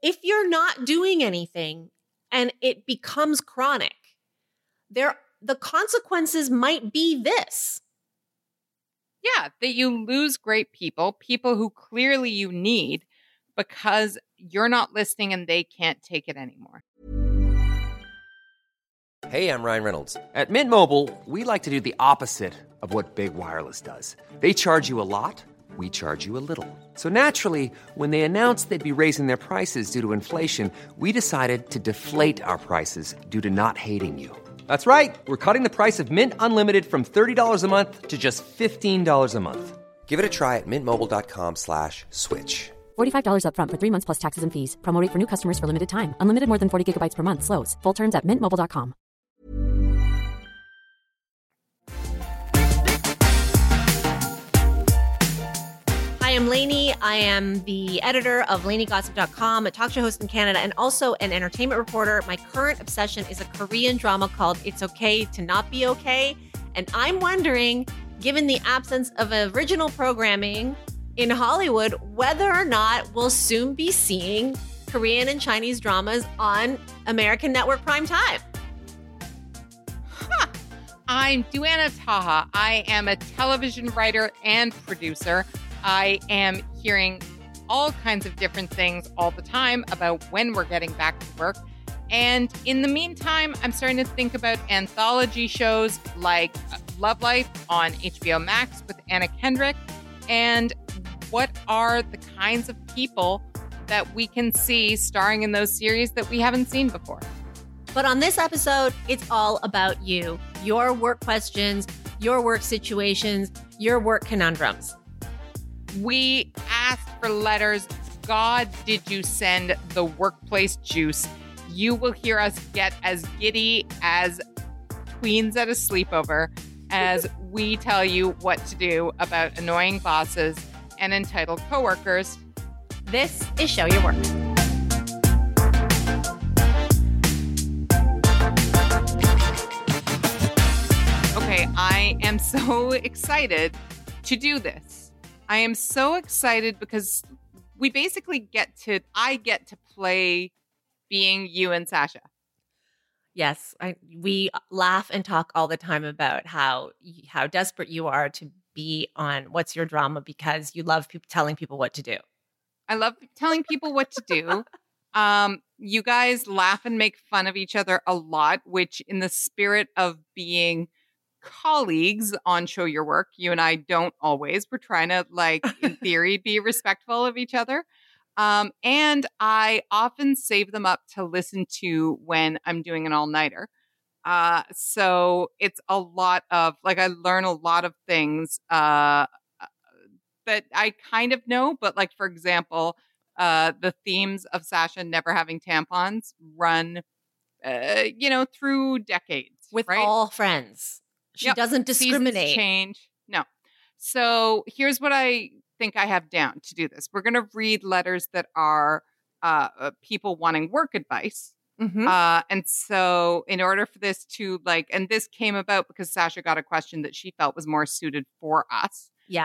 if you're not doing anything and it becomes chronic, the consequences might be this. Yeah, that you lose great people who clearly you need because you're not listening and they can't take it anymore. Hey, I'm Ryan Reynolds. At Mint Mobile, we like to do the opposite of what Big Wireless does. They charge you a lot, we charge you a little. So naturally, when they announced they'd be raising their prices due to inflation, we decided to deflate our prices due to not hating you. That's right. We're cutting the price of Mint Unlimited from $30 a month to just $15 a month. Give it a try at mintmobile.com/switch. $45 up front for 3 months plus taxes and fees. Promo rate for new customers for limited time. Unlimited more than 40 gigabytes per month. Slows full terms at mintmobile.com. Hi, I'm Lainey. I am the editor of LaineyGossip.com, a talk show host in Canada, and also an entertainment reporter. My current obsession is a Korean drama called It's Okay to Not Be Okay. And I'm wondering, given the absence of original programming in Hollywood, whether or not we'll soon be seeing Korean and Chinese dramas on American network prime time. I'm Duana Taha. I am a television writer and producer. I am hearing all kinds of different things all the time about when we're getting back to work. And in the meantime, I'm starting to think about anthology shows like Love Life on HBO Max with Anna Kendrick. And what are the kinds of people that we can see starring in those series that we haven't seen before? But on this episode, it's all about you, your work questions, your work situations, your work conundrums. We asked for letters. God, did you send the workplace juice? You will hear us get as giddy as tweens at a sleepover as we tell you what to do about annoying bosses and entitled coworkers. This is Show Your Work. Okay, I am so excited to do this. I am so excited because we basically I get to play being you and Sasha. Yes, we laugh and talk all the time about how desperate you are to be on What's Your Drama because you love telling people what to do. I love telling people what to do. You guys laugh and make fun of each other a lot, which in the spirit of being colleagues on Show Your Work, you and I don't always. We're trying to, in theory, be respectful of each other. And I often save them up to listen to when I'm doing an all-nighter. So it's a lot of, I learn a lot of things that I kind of know. But, for example, the themes of Sasha never having tampons run, through decades. With right? all friends. She doesn't discriminate. Seasons change. No. So here's what I think I have down to do this. We're going to read letters that are people wanting work advice. Mm-hmm. And so in order for this to and this came about because Sasha got a question that she felt was more suited for us. Yeah.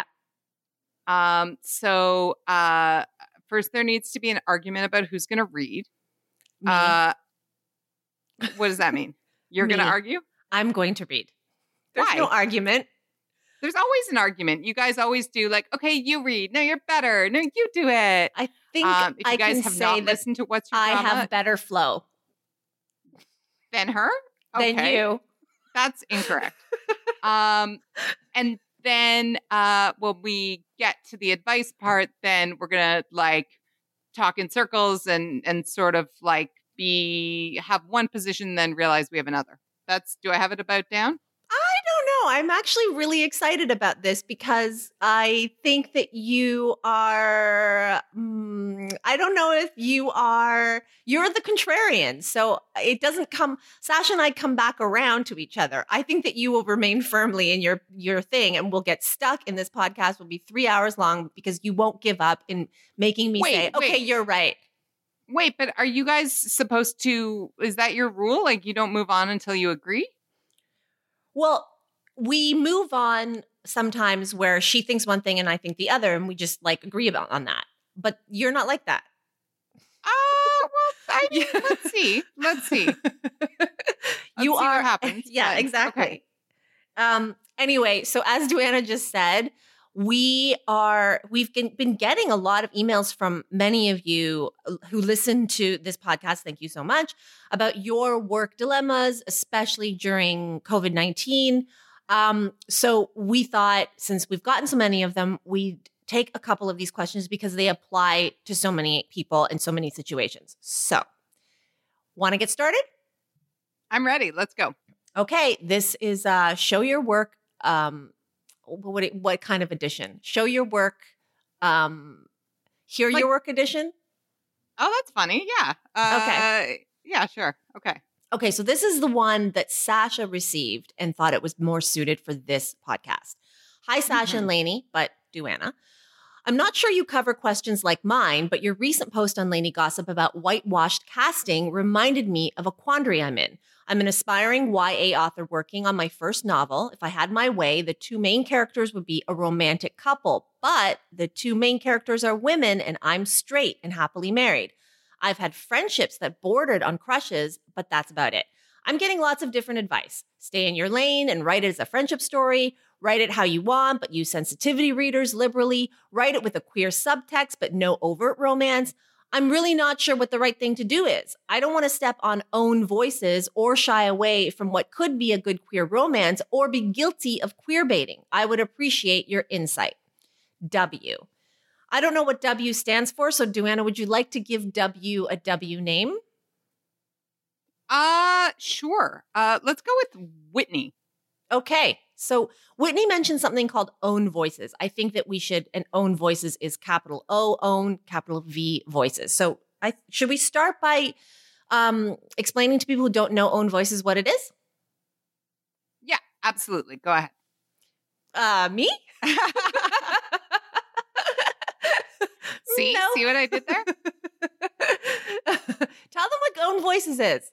So first there needs to be an argument about who's going to read. Me. What does that mean? You're going to argue? I'm going to read. There's Why? no argument. There's always an argument. You guys always do okay, you read. No, you're better. No, you do it. I think if you guys have not listened to What's Your Drama, I have better flow than her? Okay. than you. That's incorrect. And then when we get to the advice part, then we're gonna talk in circles and sort of have one position, then realize we have another. Do I have it about down? I don't know. I'm actually really excited about this because I think that you are, I don't know if you're the contrarian. So it doesn't Sasha and I come back around to each other. I think that you will remain firmly in your thing and we'll get stuck in this podcast. Will be 3 hours long because you won't give up in making me say, okay, you're right. Wait, but are you guys supposed to, is that your rule? You don't move on until you agree? Well, we move on sometimes where she thinks one thing and I think the other, and we just agree on that. But you're not like that. I mean, let's see. Let's see what happens. Yeah, but, exactly. Okay. Anyway, so as Duana just said, we've been getting a lot of emails from many of you who listen to this podcast. Thank you so much about your work dilemmas, especially during COVID-19. So we thought, since we've gotten so many of them, we'd take a couple of these questions because they apply to so many people in so many situations. So, want to get started? I'm ready. Let's go. Okay, this is Show Your Work. What kind of edition? Show Your Work. Hear Your Work edition. Oh, that's funny. Yeah. Okay. Yeah, sure. Okay. Okay, so this is the one that Sasha received and thought it was more suited for this podcast. Hi, Sasha and Lainey, but Duana. I'm not sure you cover questions like mine, but your recent post on Lainey Gossip about whitewashed casting reminded me of a quandary I'm in. I'm an aspiring YA author working on my first novel. If I had my way, the two main characters would be a romantic couple, but the two main characters are women and I'm straight and happily married. I've had friendships that bordered on crushes, but that's about it. I'm getting lots of different advice. Stay in your lane and write it as a friendship story. Write it how you want, but use sensitivity readers liberally. Write it with a queer subtext, but no overt romance. I'm really not sure what the right thing to do is. I don't want to step on own voices or shy away from what could be a good queer romance or be guilty of queer baiting. I would appreciate your insight. W. I don't know what W stands for, so Duana, would you like to give W a W name? Sure. Let's go with Whitney. Okay. So Whitney mentioned something called own voices. I think that we should, and own voices is capital O, own, capital V voices. So should we start by explaining to people who don't know own voices what it is? Yeah, absolutely. Go ahead. Me? See what I did there? Tell them what own voices is.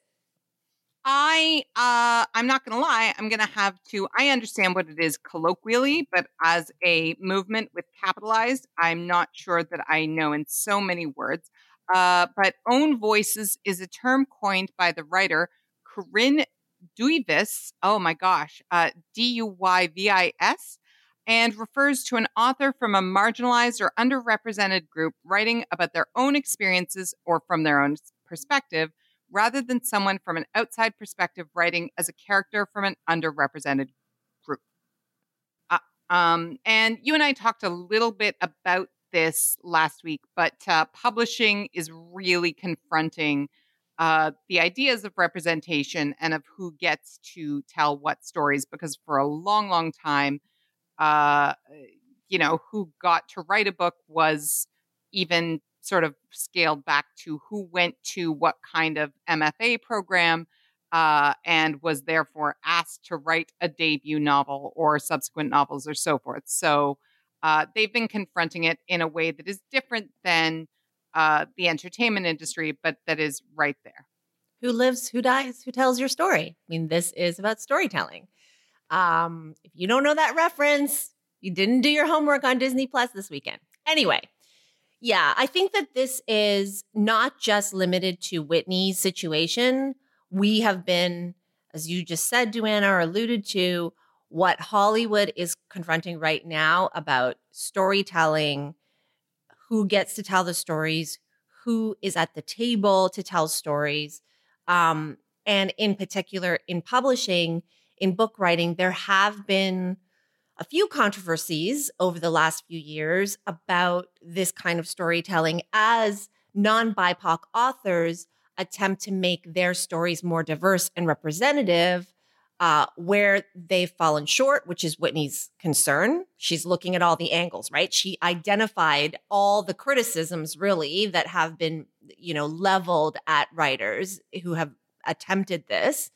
I'm not going to lie. I'm going to have to, I understand what it is colloquially, but as a movement with capitalized, I'm not sure that I know in so many words. But own voices is a term coined by the writer Corinne Duyvis. Oh my gosh. Duyvis, and refers to an author from a marginalized or underrepresented group writing about their own experiences or from their own perspective, rather than someone from an outside perspective writing as a character from an underrepresented group. And you and I talked a little bit about this last week, but publishing is really confronting the ideas of representation and of who gets to tell what stories, because for a long, long time, who got to write a book was even sort of scaled back to who went to what kind of MFA program and was therefore asked to write a debut novel or subsequent novels or so forth. So they've been confronting it in a way that is different than the entertainment industry, but that is right there. Who lives, who dies, who tells your story? I mean, this is about storytelling. If you don't know that reference, you didn't do your homework on Disney Plus this weekend. Anyway. Yeah, I think that this is not just limited to Whitney's situation. We have been, as you just said, Duana, or alluded to, what Hollywood is confronting right now about storytelling, who gets to tell the stories, who is at the table to tell stories. And in particular, in publishing, in book writing, there have been a few controversies over the last few years about this kind of storytelling as non-BIPOC authors attempt to make their stories more diverse and representative, where they've fallen short, which is Whitney's concern. She's looking at all the angles, right? She identified all the criticisms really that have been, leveled at writers who have attempted this.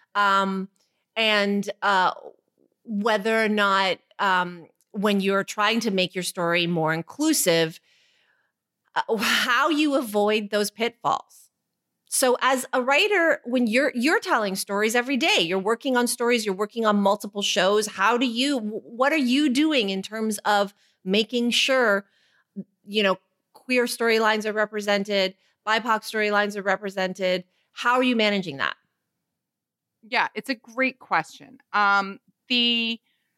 Whether or not when you're trying to make your story more inclusive, how you avoid those pitfalls. So as a writer, when you're telling stories every day, you're working on stories, you're working on multiple shows, what are you doing in terms of making sure, queer storylines are represented, BIPOC storylines are represented. How are you managing that? Yeah, it's a great question. The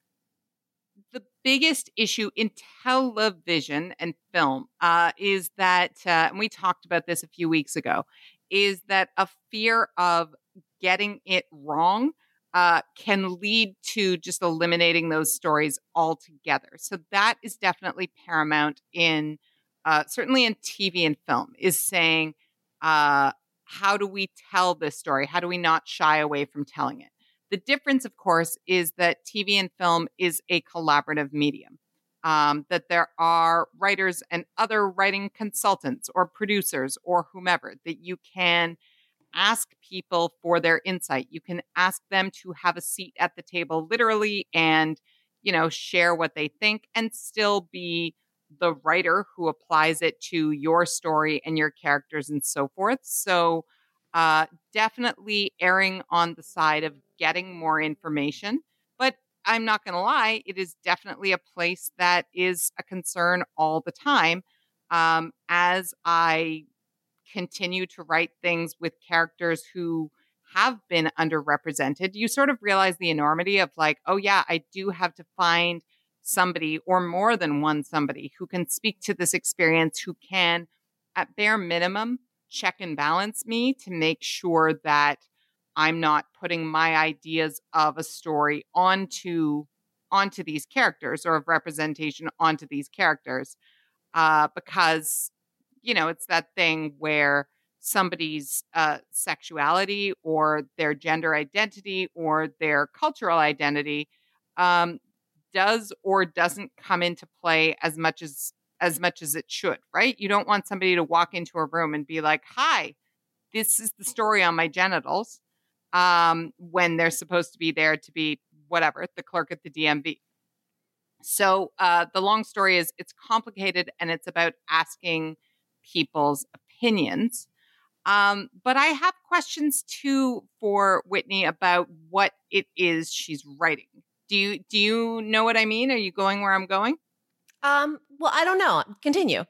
biggest issue in television and film is that, and we talked about this a few weeks ago, is that a fear of getting it wrong can lead to just eliminating those stories altogether. So that is definitely paramount in, certainly in TV and film, is saying, how do we tell this story? How do we not shy away from telling it? The difference, of course, is that TV and film is a collaborative medium, that there are writers and other writing consultants or producers or whomever that you can ask people for their insight. You can ask them to have a seat at the table literally and, share what they think and still be the writer who applies it to your story and your characters and so forth. So definitely erring on the side of getting more information. But I'm not going to lie, it is definitely a place that is a concern all the time. As I continue to write things with characters who have been underrepresented, you sort of realize the enormity of like, oh yeah, I do have to find somebody or more than one somebody who can speak to this experience, who can, at bare minimum, check and balance me to make sure that I'm not putting my ideas of a story onto these characters or of representation onto these characters. Because, it's that thing where somebody's sexuality or their gender identity or their cultural identity does or doesn't come into play as much as it should, right? You don't want somebody to walk into a room and be like, hi, this is the story on my genitals, when they're supposed to be there to be whatever, the clerk at the DMV. So the long story is it's complicated and it's about asking people's opinions. But I have questions too for Whitney about what it is she's writing. Do you know what I mean? Are you going where I'm going? Well, I don't know. Continue.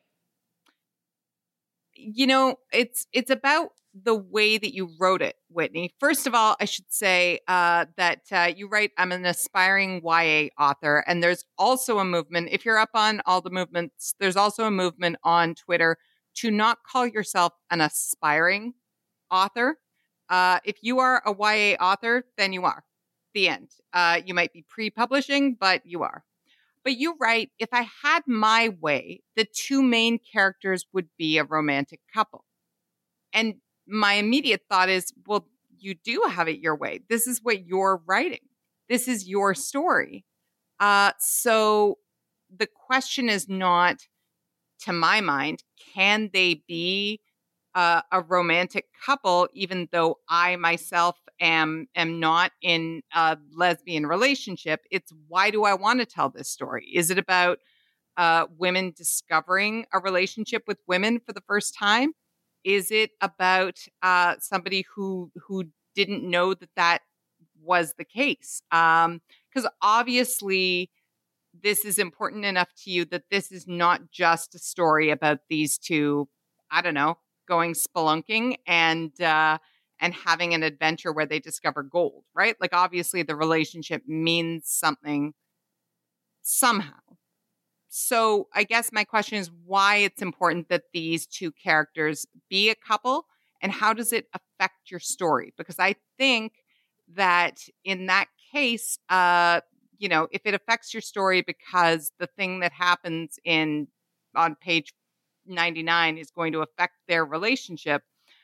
It's about the way that you wrote it, Whitney. First of all, I should say that you write, I'm an aspiring YA author. And there's also a movement, if you're up on all the movements, there's also a movement on Twitter to not call yourself an aspiring author. If you are a YA author, then you are. The end. You might be pre-publishing, but you are. But you write, if I had my way, the two main characters would be a romantic couple. And my immediate thought is, well, you do have it your way. This is what you're writing. This is your story. So the question is not, to my mind, can they be a romantic couple, even though I myself am not in a lesbian relationship? It's, why do I want to tell this story? Is it about women discovering a relationship with women for the first time? Is it about somebody who didn't know that was the case? Because obviously this is important enough to you that this is not just a story about these two, I don't know, going spelunking and having an adventure where they discover gold, right? Like, obviously the relationship means something somehow. So I guess my question is why it's important that these two characters be a couple, and how does it affect your story? Because I think that in that case, if it affects your story because the thing that happens on page 99 is going to affect their relationship,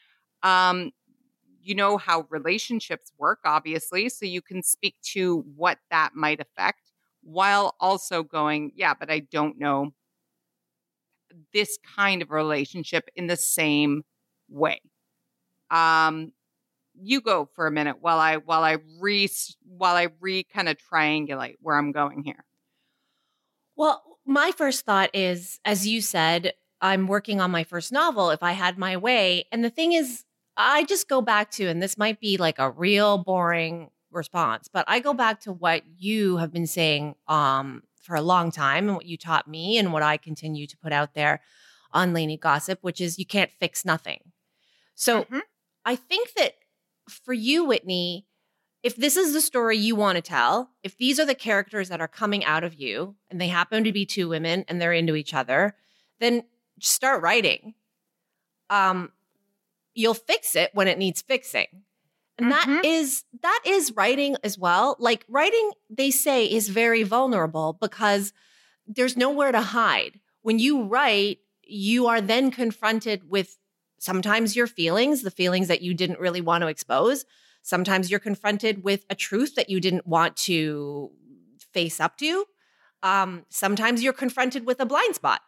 you know how relationships work, obviously, so you can speak to what that might affect, while also going, yeah, but I don't know this kind of relationship in the same way. You go for a minute while I kind of triangulate where I'm going here. Well, my first thought is, as you said, I'm working on my first novel, If I Had My Way. And the thing is, I just go back to, and this might be like a real boring response, but I go back to what you have been saying for a long time and what you taught me and what I continue to put out there on Lainey Gossip, which is you can't fix nothing. So I think that for you, Whitney, if this is the story you want to tell, if these are the characters that are coming out of you and they happen to be two women and they're into each other, then just start writing. You'll fix it when it needs fixing. And that is writing as well. Like writing, they say, is very vulnerable because there's nowhere to hide. When you write, you are then confronted with sometimes your feelings, the feelings that you didn't really want to expose. Sometimes you're confronted with a truth that you didn't want to face up to. Sometimes you're confronted with a blind spot.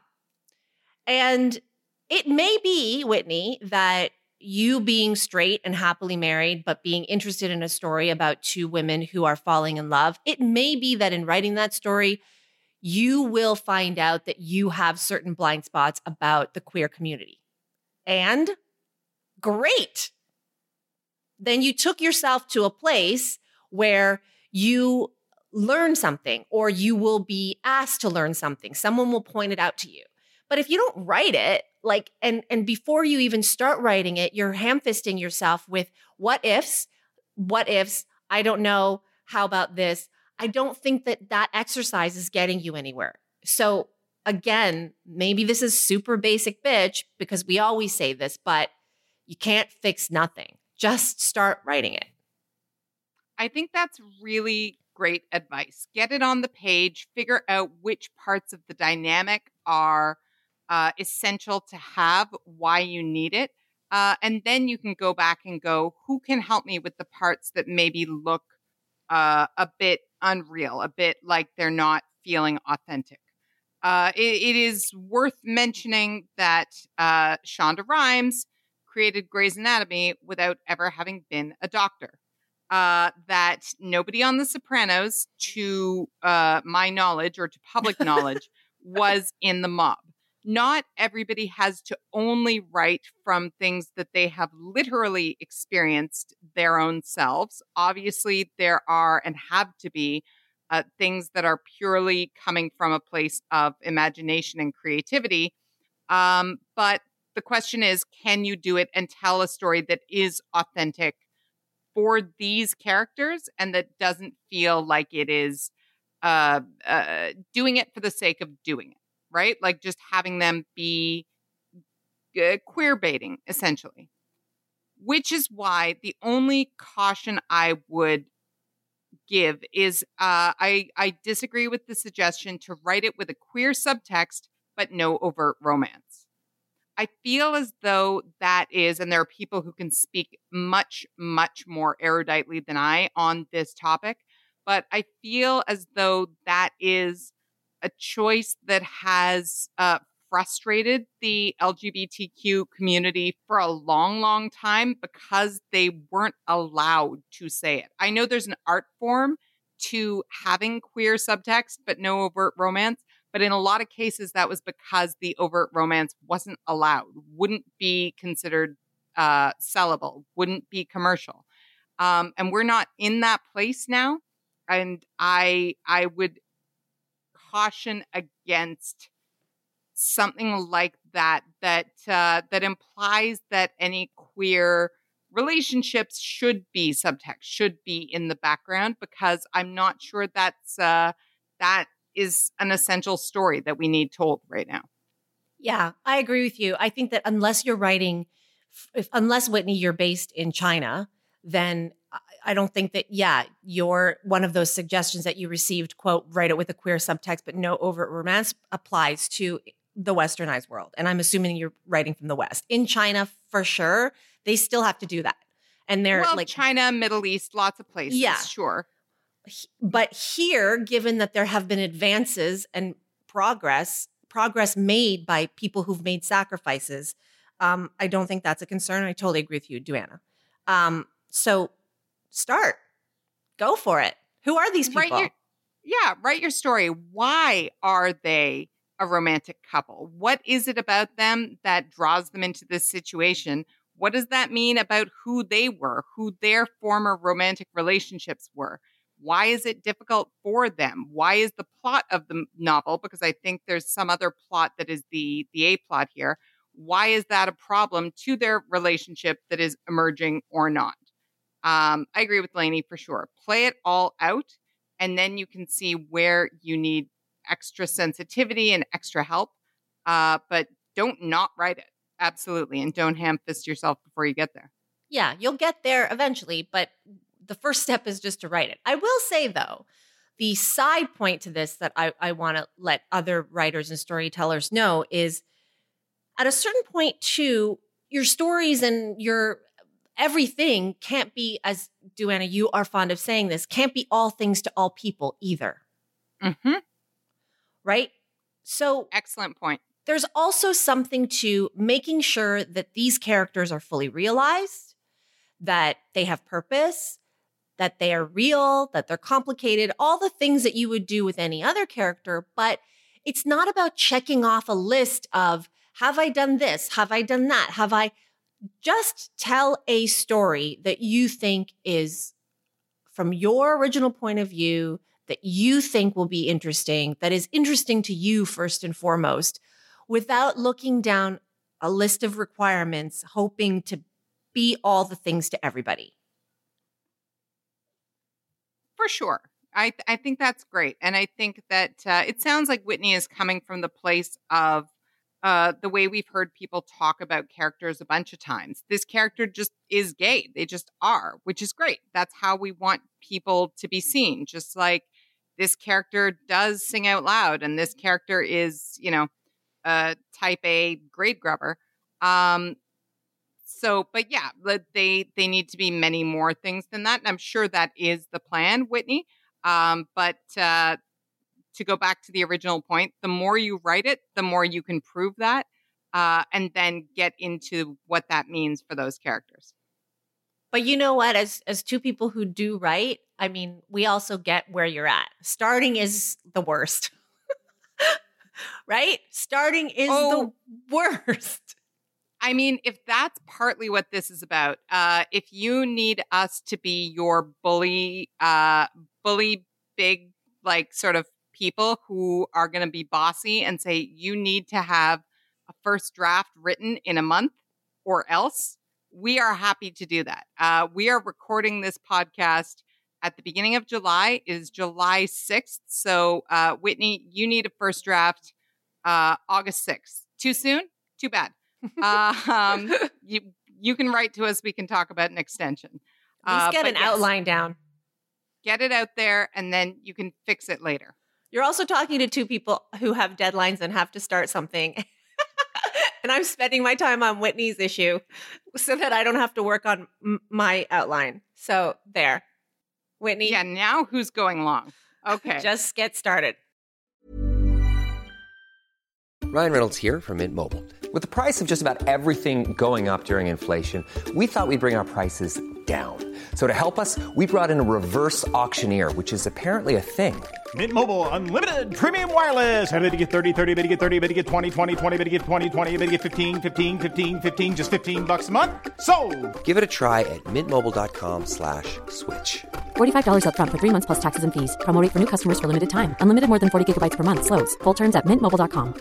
And it may be, Whitney, that you being straight and happily married, but being interested in a story about two women who are falling in love, it may be that in writing that story, you will find out that you have certain blind spots about the queer community. And great. Then you took yourself to a place where you learn something or you will be asked to learn something. Someone will point it out to you. But if you don't write it, like, and before you even start writing it, you're ham-fisting yourself with what ifs, I don't know, how about this? I don't think that exercise is getting you anywhere. So again, maybe this is super basic bitch because we always say this, but you can't fix nothing. Just start writing it. I think that's really great advice. Get it on the page, figure out which parts of the dynamic are essential to have, why you need it. And then you can go back and go, who can help me with the parts that maybe look a bit unreal, a bit like they're not feeling authentic. It is worth mentioning that Shonda Rhimes created Grey's Anatomy without ever having been a doctor. That nobody on The Sopranos, to my knowledge or to public knowledge, was in the mob. Not everybody has to only write from things that they have literally experienced their own selves. Obviously, there are and have to be things that are purely coming from a place of imagination and creativity. But the question is, can you do it and tell a story that is authentic for these characters and that doesn't feel like it is doing it for the sake of doing it? Right? Like just having them be queer baiting, essentially. Which is why the only caution I would give is I disagree with the suggestion to write it with a queer subtext, but no overt romance. I feel as though that is, and there are people who can speak much, much more eruditely than I on this topic, but I feel as though that is a choice that has frustrated the LGBTQ community for a long, long time because they weren't allowed to say it. I know there's an art form to having queer subtext, but no overt romance. But in a lot of cases, that was because the overt romance wasn't allowed, wouldn't be considered sellable, wouldn't be commercial. And we're not in that place now. And I would caution against something like that implies that any queer relationships should be subtext, should be in the background, because I'm not sure that is an essential story that we need told right now. Yeah, I agree with you. I think that unless you're writing, unless Whitney, you're based in China, then I don't think that, you're one of those suggestions that you received, quote, write it with a queer subtext, but no overt romance applies to the westernized world. And I'm assuming you're writing from the West. In China, for sure, they still have to do that. And they're like China, Middle East, lots of places. Yeah, sure. But here, given that there have been advances and progress made by people who've made sacrifices, I don't think that's a concern. I totally agree with you, Duana. So go for it. Who are these people? Write your story. Why are they a romantic couple? What is it about them that draws them into this situation? What does that mean about who they were, who their former romantic relationships were? Why is it difficult for them? Why is the plot of the novel, because I think there's some other plot that is the A plot here, why is that a problem to their relationship that is emerging or not? I agree with Lainey for sure. Play it all out, and then you can see where you need extra sensitivity and extra help. But don't not write it. Absolutely. And don't ham fist yourself before you get there. Yeah, you'll get there eventually, but the first step is just to write it. I will say, though, the side point to this that I want to let other writers and storytellers know is at a certain point, too, your stories and your everything can't be, as Duana, you are fond of saying this, can't be all things to all people either. Mm-hmm. Right? So excellent point. There's also something to making sure that these characters are fully realized, that they have purpose, that they are real, that they're complicated, all the things that you would do with any other character. But it's not about checking off a list of, have I done this? Have I done that? Have I just tell a story that you think is from your original point of view, that you think will be interesting, that is interesting to you first and foremost, without looking down a list of requirements, hoping to be all the things to everybody. For sure. I think that's great. And I think that it sounds like Whitney is coming from the place of the way we've heard people talk about characters a bunch of times. This character just is gay. They just are, which is great. That's how we want people to be seen. Just like this character does sing out loud, and this character is, type A grave grubber. But yeah, they need to be many more things than that. And I'm sure that is the plan, Whitney. But to go back to the original point, the more you write it, the more you can prove that, and then get into what that means for those characters. But you know what? As two people who do write, I mean, we also get where you're at. Starting is the worst. Right? Starting is the worst. I mean, if that's partly what this is about, if you need us to be your bully big, like sort of people who are going to be bossy and say, you need to have a first draft written in a month or else, we are happy to do that. We are recording this podcast at the beginning of July. It is July 6th. So, Whitney, you need a first draft August 6th. Too soon? Too bad. You can write to us. We can talk about an extension. Let's get an outline down. Get it out there, and then you can fix it later. You're also talking to two people who have deadlines and have to start something. And I'm spending my time on Whitney's issue so that I don't have to work on my outline. So there. Whitney. Yeah, now who's going long? Okay. Just get started. Ryan Reynolds here from Mint Mobile. With the price of just about everything going up during inflation, we thought we'd bring our prices down. So to help us, we brought in a reverse auctioneer, which is apparently a thing. Mint Mobile Unlimited Premium Wireless. How to get 30, 30, bit to get 30, bit to get 20, 20, 20, bit to get 20, 20, bit to get 15, 15, 15, 15, just $15 a month? Sold! Give it a try at mintmobile.com/switch. $45 up front for 3 months plus taxes and fees. Promo rate for new customers for limited time. Unlimited more than 40 gigabytes per month. Slows full terms at mintmobile.com.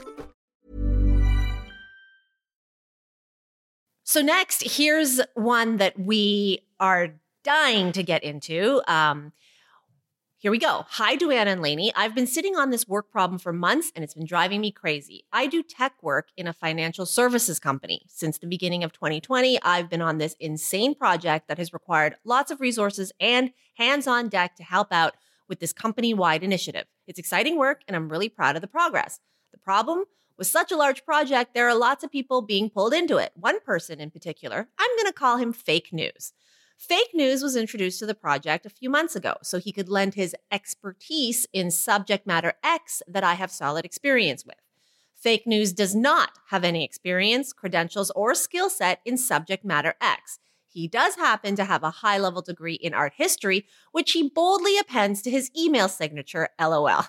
So next, here's one that we are dying to get into. Here we go. Hi, Duana and Lainey. I've been sitting on this work problem for months, and it's been driving me crazy. I do tech work in a financial services company. Since the beginning of 2020, I've been on this insane project that has required lots of resources and hands on deck to help out with this company-wide initiative. It's exciting work, and I'm really proud of the progress. The problem? With such a large project, there are lots of people being pulled into it. One person in particular, I'm going to call him Fake News. Fake News was introduced to the project a few months ago, so he could lend his expertise in subject matter X that I have solid experience with. Fake News does not have any experience, credentials, or skill set in subject matter X. He does happen to have a high-level degree in art history, which he boldly appends to his email signature, LOL.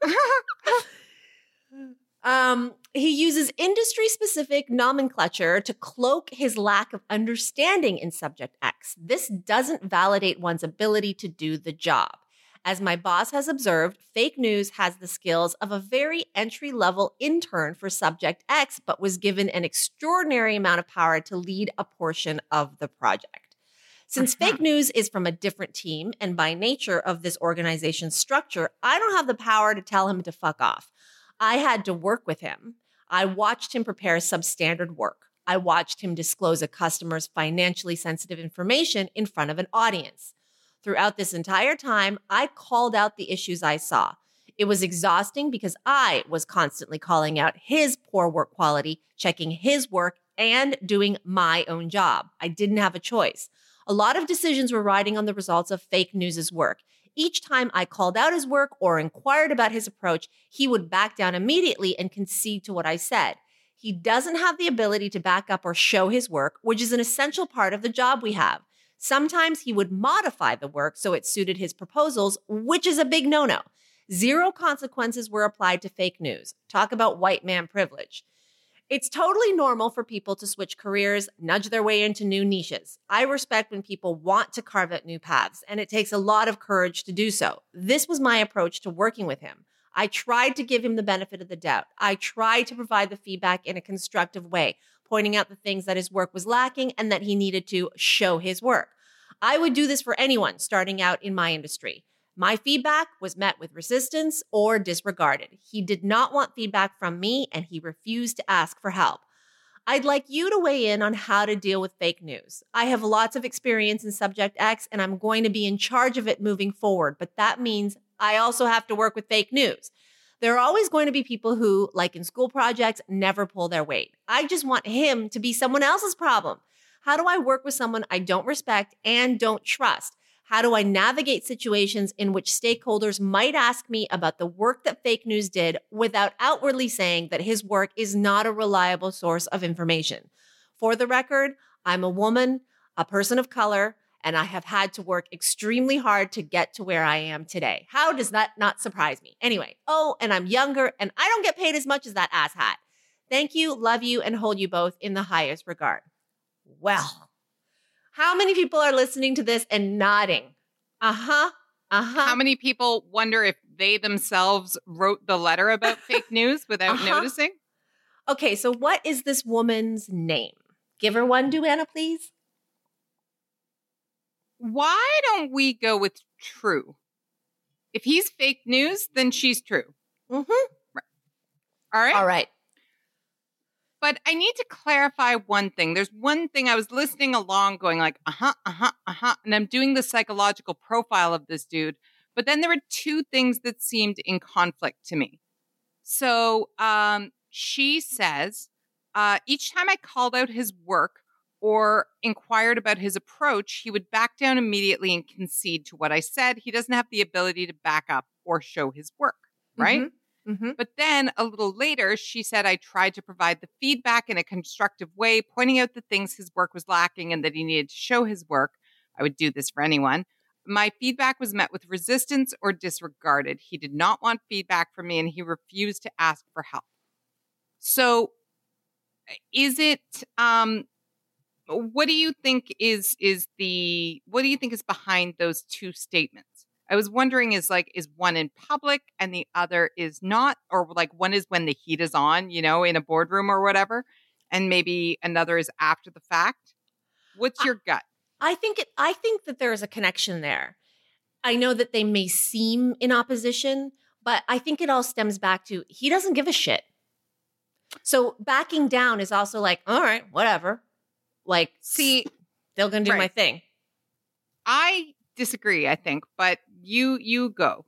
He uses industry-specific nomenclature to cloak his lack of understanding in subject X. This doesn't validate one's ability to do the job. As my boss has observed, fake news has the skills of a very entry-level intern for Subject X, but was given an extraordinary amount of power to lead a portion of the project. Since fake news is from a different team and by nature of this organization's structure, I don't have the power to tell him to fuck off. I had to work with him. I watched him prepare substandard work. I watched him disclose a customer's financially sensitive information in front of an audience. Throughout this entire time, I called out the issues I saw. It was exhausting because I was constantly calling out his poor work quality, checking his work, and doing my own job. I didn't have a choice. A lot of decisions were riding on the results of fake news' work. Each time I called out his work or inquired about his approach, he would back down immediately and concede to what I said. He doesn't have the ability to back up or show his work, which is an essential part of the job we have. Sometimes he would modify the work so it suited his proposals, which is a big no-no. 0 consequences were applied to fake news. Talk about white man privilege. It's totally normal for people to switch careers, nudge their way into new niches. I respect when people want to carve out new paths, and it takes a lot of courage to do so. This was my approach to working with him. I tried to give him the benefit of the doubt. I tried to provide the feedback in a constructive way, pointing out the things that his work was lacking and that he needed to show his work. I would do this for anyone starting out in my industry. My feedback was met with resistance or disregarded. He did not want feedback from me, and he refused to ask for help. I'd like you to weigh in on how to deal with fake news. I have lots of experience in Subject X, and I'm going to be in charge of it moving forward, but that means I also have to work with fake news. There are always going to be people who, like in school projects, never pull their weight. I just want him to be someone else's problem. How do I work with someone I don't respect and don't trust? How do I navigate situations in which stakeholders might ask me about the work that fake news did without outwardly saying that his work is not a reliable source of information? For the record, I'm a woman, a person of color, and I have had to work extremely hard to get to where I am today. How does that not surprise me? Anyway, and I'm younger, and I don't get paid as much as that asshat. Thank you, love you, and hold you both in the highest regard. Well, how many people are listening to this and nodding? How many people wonder if they themselves wrote the letter about fake news without noticing? Okay, so what is this woman's name? Give her one, Duana, please. Why don't we go with true? If he's fake news, then she's true. Mm-hmm. Right. All right? All right. But I need to clarify one thing. There's one thing I was listening along going like, and I'm doing the psychological profile of this dude. But then there were 2 things that seemed in conflict to me. So she says, each time I called out his work or inquired about his approach, he would back down immediately and concede to what I said. He doesn't have the ability to back up or show his work, right? Mm-hmm. Mm-hmm. But then a little later, she said, I tried to provide the feedback in a constructive way, pointing out the things his work was lacking and that he needed to show his work. I would do this for anyone. My feedback was met with resistance or disregarded. He did not want feedback from me and he refused to ask for help. So is it, what do you think is behind those 2 statements? I was wondering is one in public and the other is not, or like one is when the heat is on, in a boardroom or whatever, and maybe another is after the fact. What's your gut? I think that there is a connection there. I know that they may seem in opposition, but I think it all stems back to he doesn't give a shit. So backing down is also like, all right, whatever. Like, see, they're going to do my thing. I disagree, I think, but you go.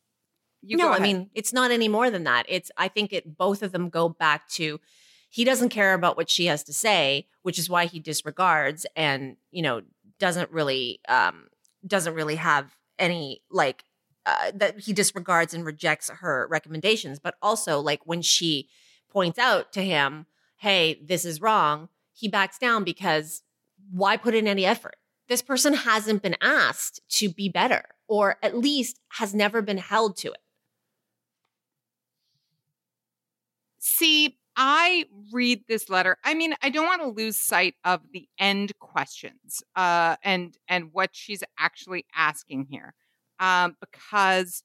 I mean, it's not any more than that. I think both of them go back to he doesn't care about what she has to say, which is why he disregards and, doesn't really have any that he disregards and rejects her recommendations. But also like when she points out to him, hey, this is wrong, he backs down because why put in any effort? This person hasn't been asked to be better, or at least has never been held to it. See, I read this letter. I mean, I don't want to lose sight of the end questions and what she's actually asking here. because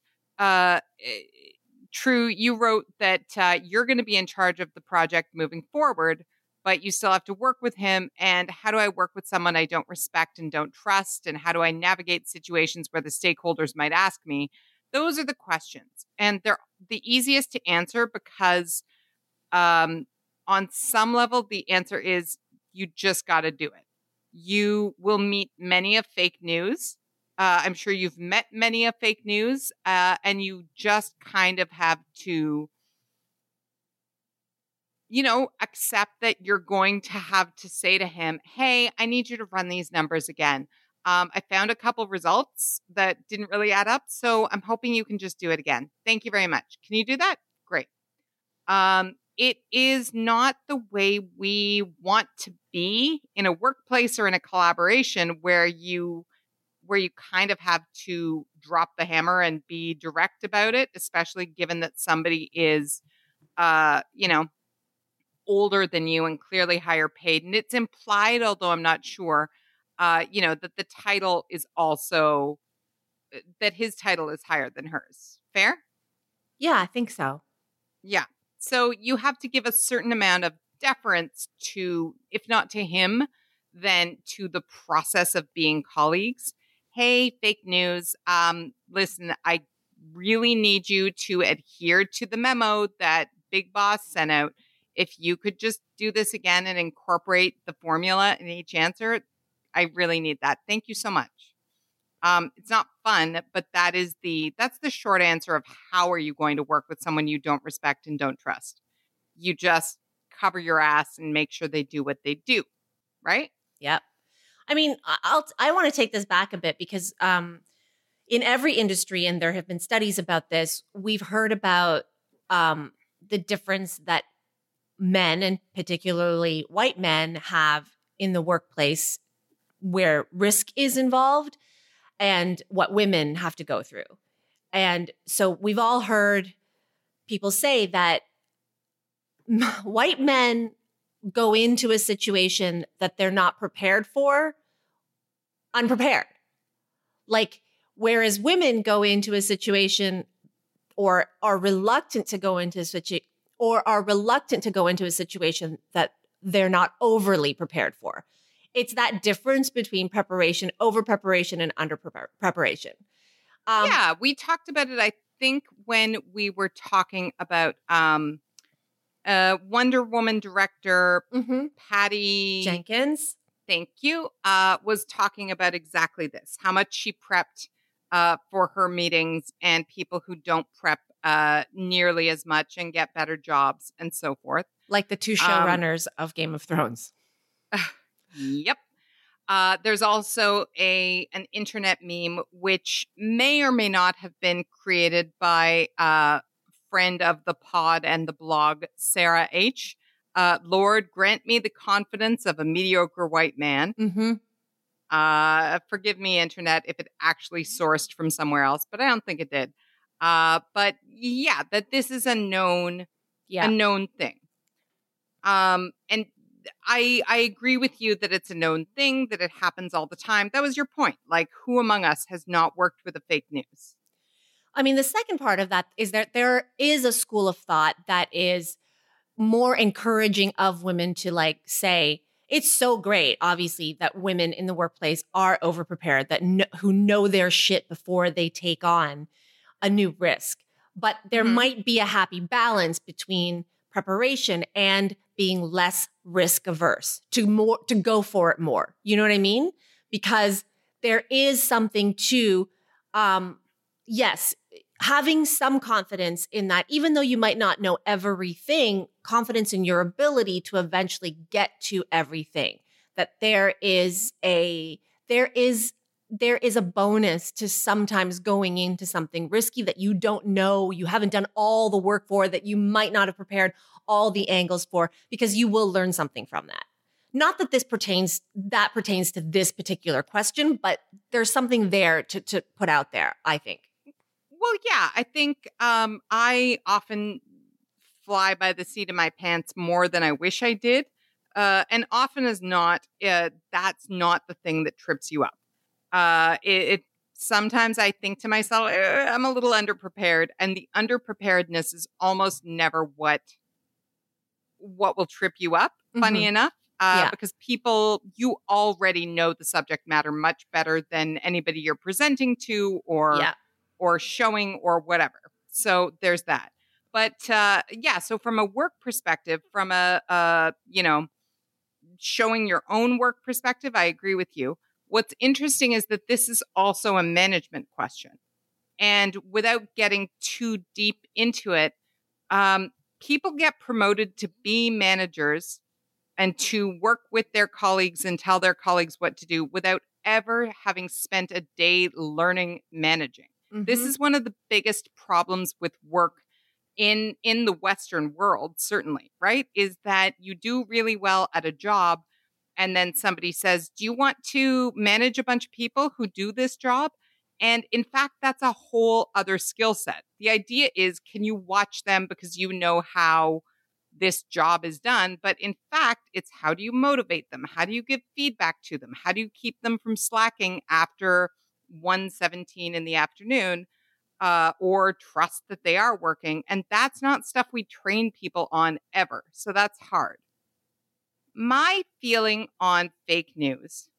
True, you wrote that you're going to be in charge of the project moving forward, but you still have to work with him. And how do I work with someone I don't respect and don't trust? And how do I navigate situations where the stakeholders might ask me? Those are the questions. And they're the easiest to answer because on some level, the answer is you just got to do it. You will meet many of fake news. I'm sure you've met many of fake news, and you just kind of have to, accept that you're going to have to say to him, hey, I need you to run these numbers again. I found a couple results that didn't really add up, so I'm hoping you can just do it again. Thank you very much. Can you do that? Great. It is not the way we want to be in a workplace or in a collaboration where you kind of have to drop the hammer and be direct about it, especially given that somebody is, older than you and clearly higher paid. And it's implied, although I'm not sure, that the title is also, that his title is higher than hers. Fair? Yeah, I think so. Yeah. So you have to give a certain amount of deference to, if not to him, then to the process of being colleagues. Hey, fake news. Listen, I really need you to adhere to the memo that Big Boss sent out. If you could just do this again and incorporate the formula in each answer, I really need that. Thank you so much. It's not fun, but that's the short answer of how are you going to work with someone you don't respect and don't trust. You just cover your ass and make sure they do what they do, right? Yep. I mean, I want to take this back a bit because in every industry, and there have been studies about this, we've heard about the difference that men, and particularly white men, have in the workplace where risk is involved and what women have to go through. And so we've all heard people say that white men go into a situation that they're not prepared for, unprepared. Like, whereas women go into a situation or are reluctant to go into a situation that they're not overly prepared for. It's that difference between preparation, over preparation, and under preparation. Yeah, we talked about it, I think, when we were talking about Wonder Woman director Patty Jenkins. Thank you. Was talking about exactly this, how much she prepped for her meetings and people who don't prep nearly as much and get better jobs and so forth. Like the two showrunners of Game of Thrones. Yep. There's also an internet meme, which may or may not have been created by a friend of the pod and the blog, Sarah H. Lord, grant me the confidence of a mediocre white man. Forgive me, internet, if it actually sourced from somewhere else, but I don't think it did. But yeah, that this is a known thing. And I agree with you that it's a known thing, that it happens all the time. That was your point. Like, who among us has not worked with a fake news? I mean, the second part of that is that there is a school of thought that is more encouraging of women to, like, say, it's so great, obviously, that women in the workplace are overprepared, that who know their shit before they take on a new risk. But there might be a happy balance between preparation and being less risk averse, to go for it more. You know what I mean? Because there is something to, yes, having some confidence in that, even though you might not know everything, confidence in your ability to eventually get to everything. That there is a bonus to sometimes going into something risky that you don't know, you haven't done all the work for, that you might not have prepared all the angles for, because you will learn something from that. Not that pertains to this particular question, but there's something there to put out there, I think. Well, yeah, I think I often fly by the seat of my pants more than I wish I did. And often as not, that's not the thing that trips you up. It sometimes I think to myself, I'm a little underprepared. And the underpreparedness is almost never what will trip you up, funny enough. Because people, you already know the subject matter much better than anybody you're presenting to or showing or whatever. So there's that. But so from a work perspective, from a showing your own work perspective, I agree with you. What's interesting is that this is also a management question. And without getting too deep into it, people get promoted to be managers and to work with their colleagues and tell their colleagues what to do without ever having spent a day learning managing. Mm-hmm. This is one of the biggest problems with work in the Western world, certainly, right? Is that you do really well at a job and then somebody says, do you want to manage a bunch of people who do this job? And in fact, that's a whole other skill set. The idea is, can you watch them because you know how this job is done? But in fact, it's how do you motivate them? How do you give feedback to them? How do you keep them from slacking after 1:17 in the afternoon? Or trust that they are working. And that's not stuff we train people on ever. So that's hard. My feeling on fake news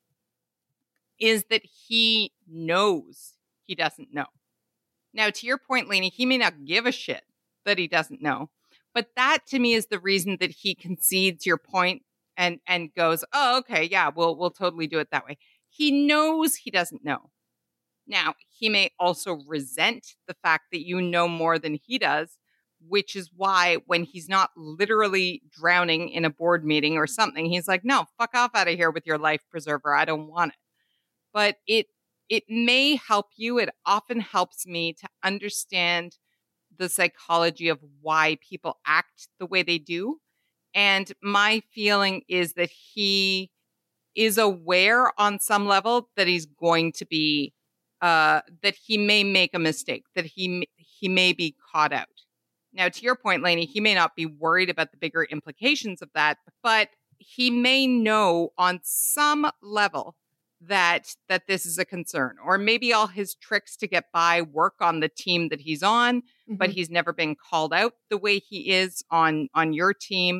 is that he knows he doesn't know. Now, to your point, Lainey, he may not give a shit that he doesn't know. But that to me is the reason that he concedes your point and goes, oh, okay, yeah, we'll totally do it that way. He knows he doesn't know. Now, he may also resent the fact that you know more than he does, which is why when he's not literally drowning in a board meeting or something, he's like, no, fuck off out of here with your life preserver. I don't want it. But it may help you. It often helps me to understand the psychology of why people act the way they do. And my feeling is that he is aware on some level that he's going to be that he may make a mistake, that he may be caught out. Now, to your point, Lainey, he may not be worried about the bigger implications of that, but he may know on some level that this is a concern, or maybe all his tricks to get by work on the team that he's on, but he's never been called out the way he is on your team.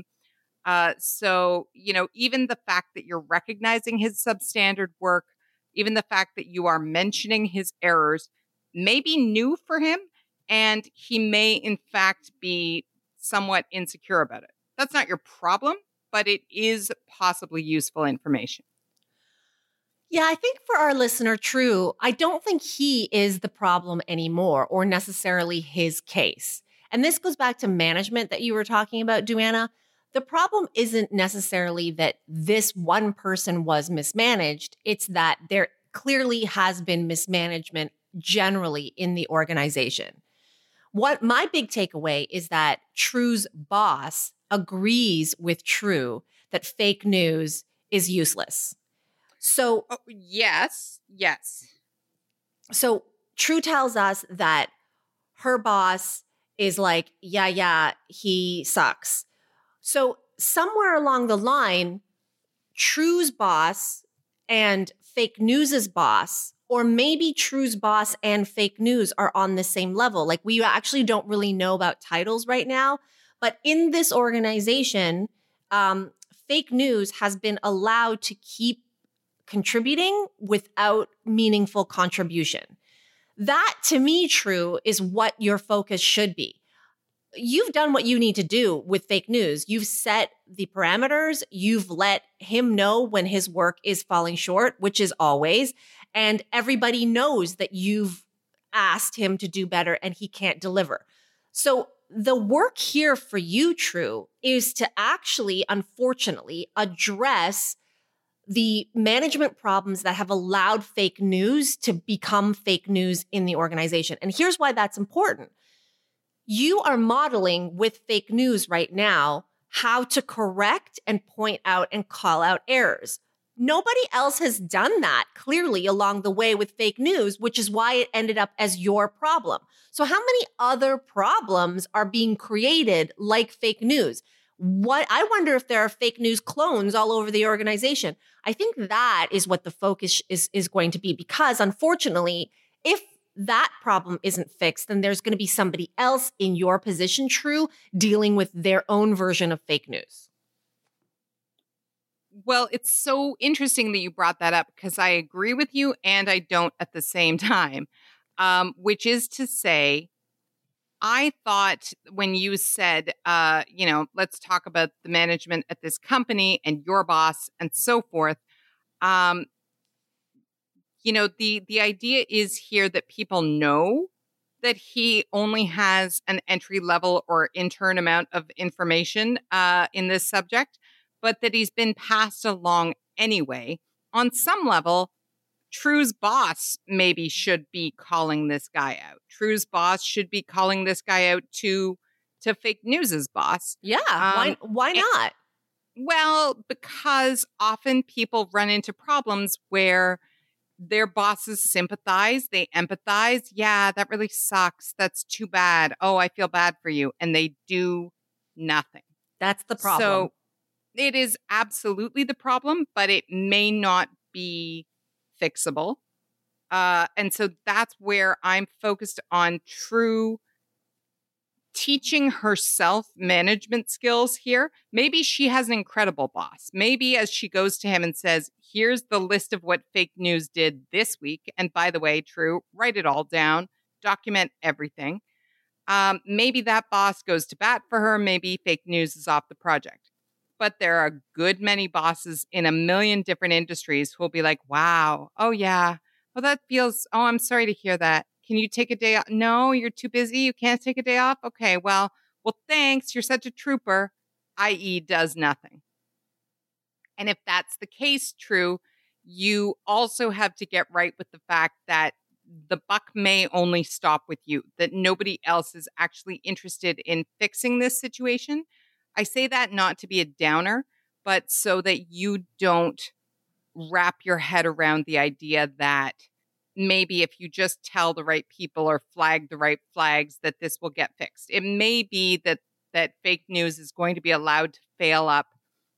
So, even the fact that you're recognizing his substandard work, even the fact that you are mentioning his errors may be new for him, and he may, in fact, be somewhat insecure about it. That's not your problem, but it is possibly useful information. Yeah, I think for our listener, True, I don't think he is the problem anymore or necessarily his case. And this goes back to management that you were talking about, Duana. The problem isn't necessarily that this one person was mismanaged. It's that there clearly has been mismanagement generally in the organization. What my big takeaway is that True's boss agrees with True that fake news is useless. So, yes. So True tells us that her boss is like, yeah, he sucks. So somewhere along the line, True's boss and fake news's boss, or maybe True's boss and fake news are on the same level. Like, we actually don't really know about titles right now, but in this organization, fake news has been allowed to keep contributing without meaningful contribution. That, to me, True, is what your focus should be. You've done what you need to do with fake news. You've set the parameters. You've let him know when his work is falling short, which is always. And everybody knows that you've asked him to do better and he can't deliver. So the work here for you, True, is to actually, unfortunately, address the management problems that have allowed fake news to become fake news in the organization. And here's why that's important. You are modeling with fake news right now how to correct and point out and call out errors. Nobody else has done that clearly along the way with fake news, which is why it ended up as your problem. So how many other problems are being created like fake news? I wonder if there are fake news clones all over the organization. I think that is what the focus is going to be, because unfortunately, if that problem isn't fixed, then there's going to be somebody else in your position, True, dealing with their own version of fake news. Well, it's so interesting that you brought that up, because I agree with you and I don't at the same time, which is to say, I thought when you said, let's talk about the management at this company and your boss and so forth, the idea is here that people know that he only has an entry level or intern amount of information in this subject, but that he's been passed along anyway. On some level, True's boss maybe should be calling this guy out. True's boss should be calling this guy out to fake news's boss. Yeah, why not? Well, because often people run into problems where their bosses sympathize, they empathize. Yeah, that really sucks. That's too bad. Oh, I feel bad for you. And they do nothing. That's the problem. So it is absolutely the problem, but it may not be fixable. And so that's where I'm focused on True teaching herself management skills here. Maybe she has an incredible boss. Maybe as she goes to him and says, here's the list of what fake news did this week. And by the way, True, write it all down, document everything. Maybe that boss goes to bat for her. Maybe fake news is off the project. But there are a good many bosses in a million different industries who will be like, wow, oh yeah, well that feels, oh, I'm sorry to hear that. Can you take a day off? No, you're too busy. You can't take a day off? Okay, well, thanks. You're such a trooper, i.e. does nothing. And if that's the case, True, you also have to get right with the fact that the buck may only stop with you, that nobody else is actually interested in fixing this situation. I say that not to be a downer, but so that you don't wrap your head around the idea that maybe if you just tell the right people or flag the right flags, that this will get fixed. It may be that fake news is going to be allowed to fail up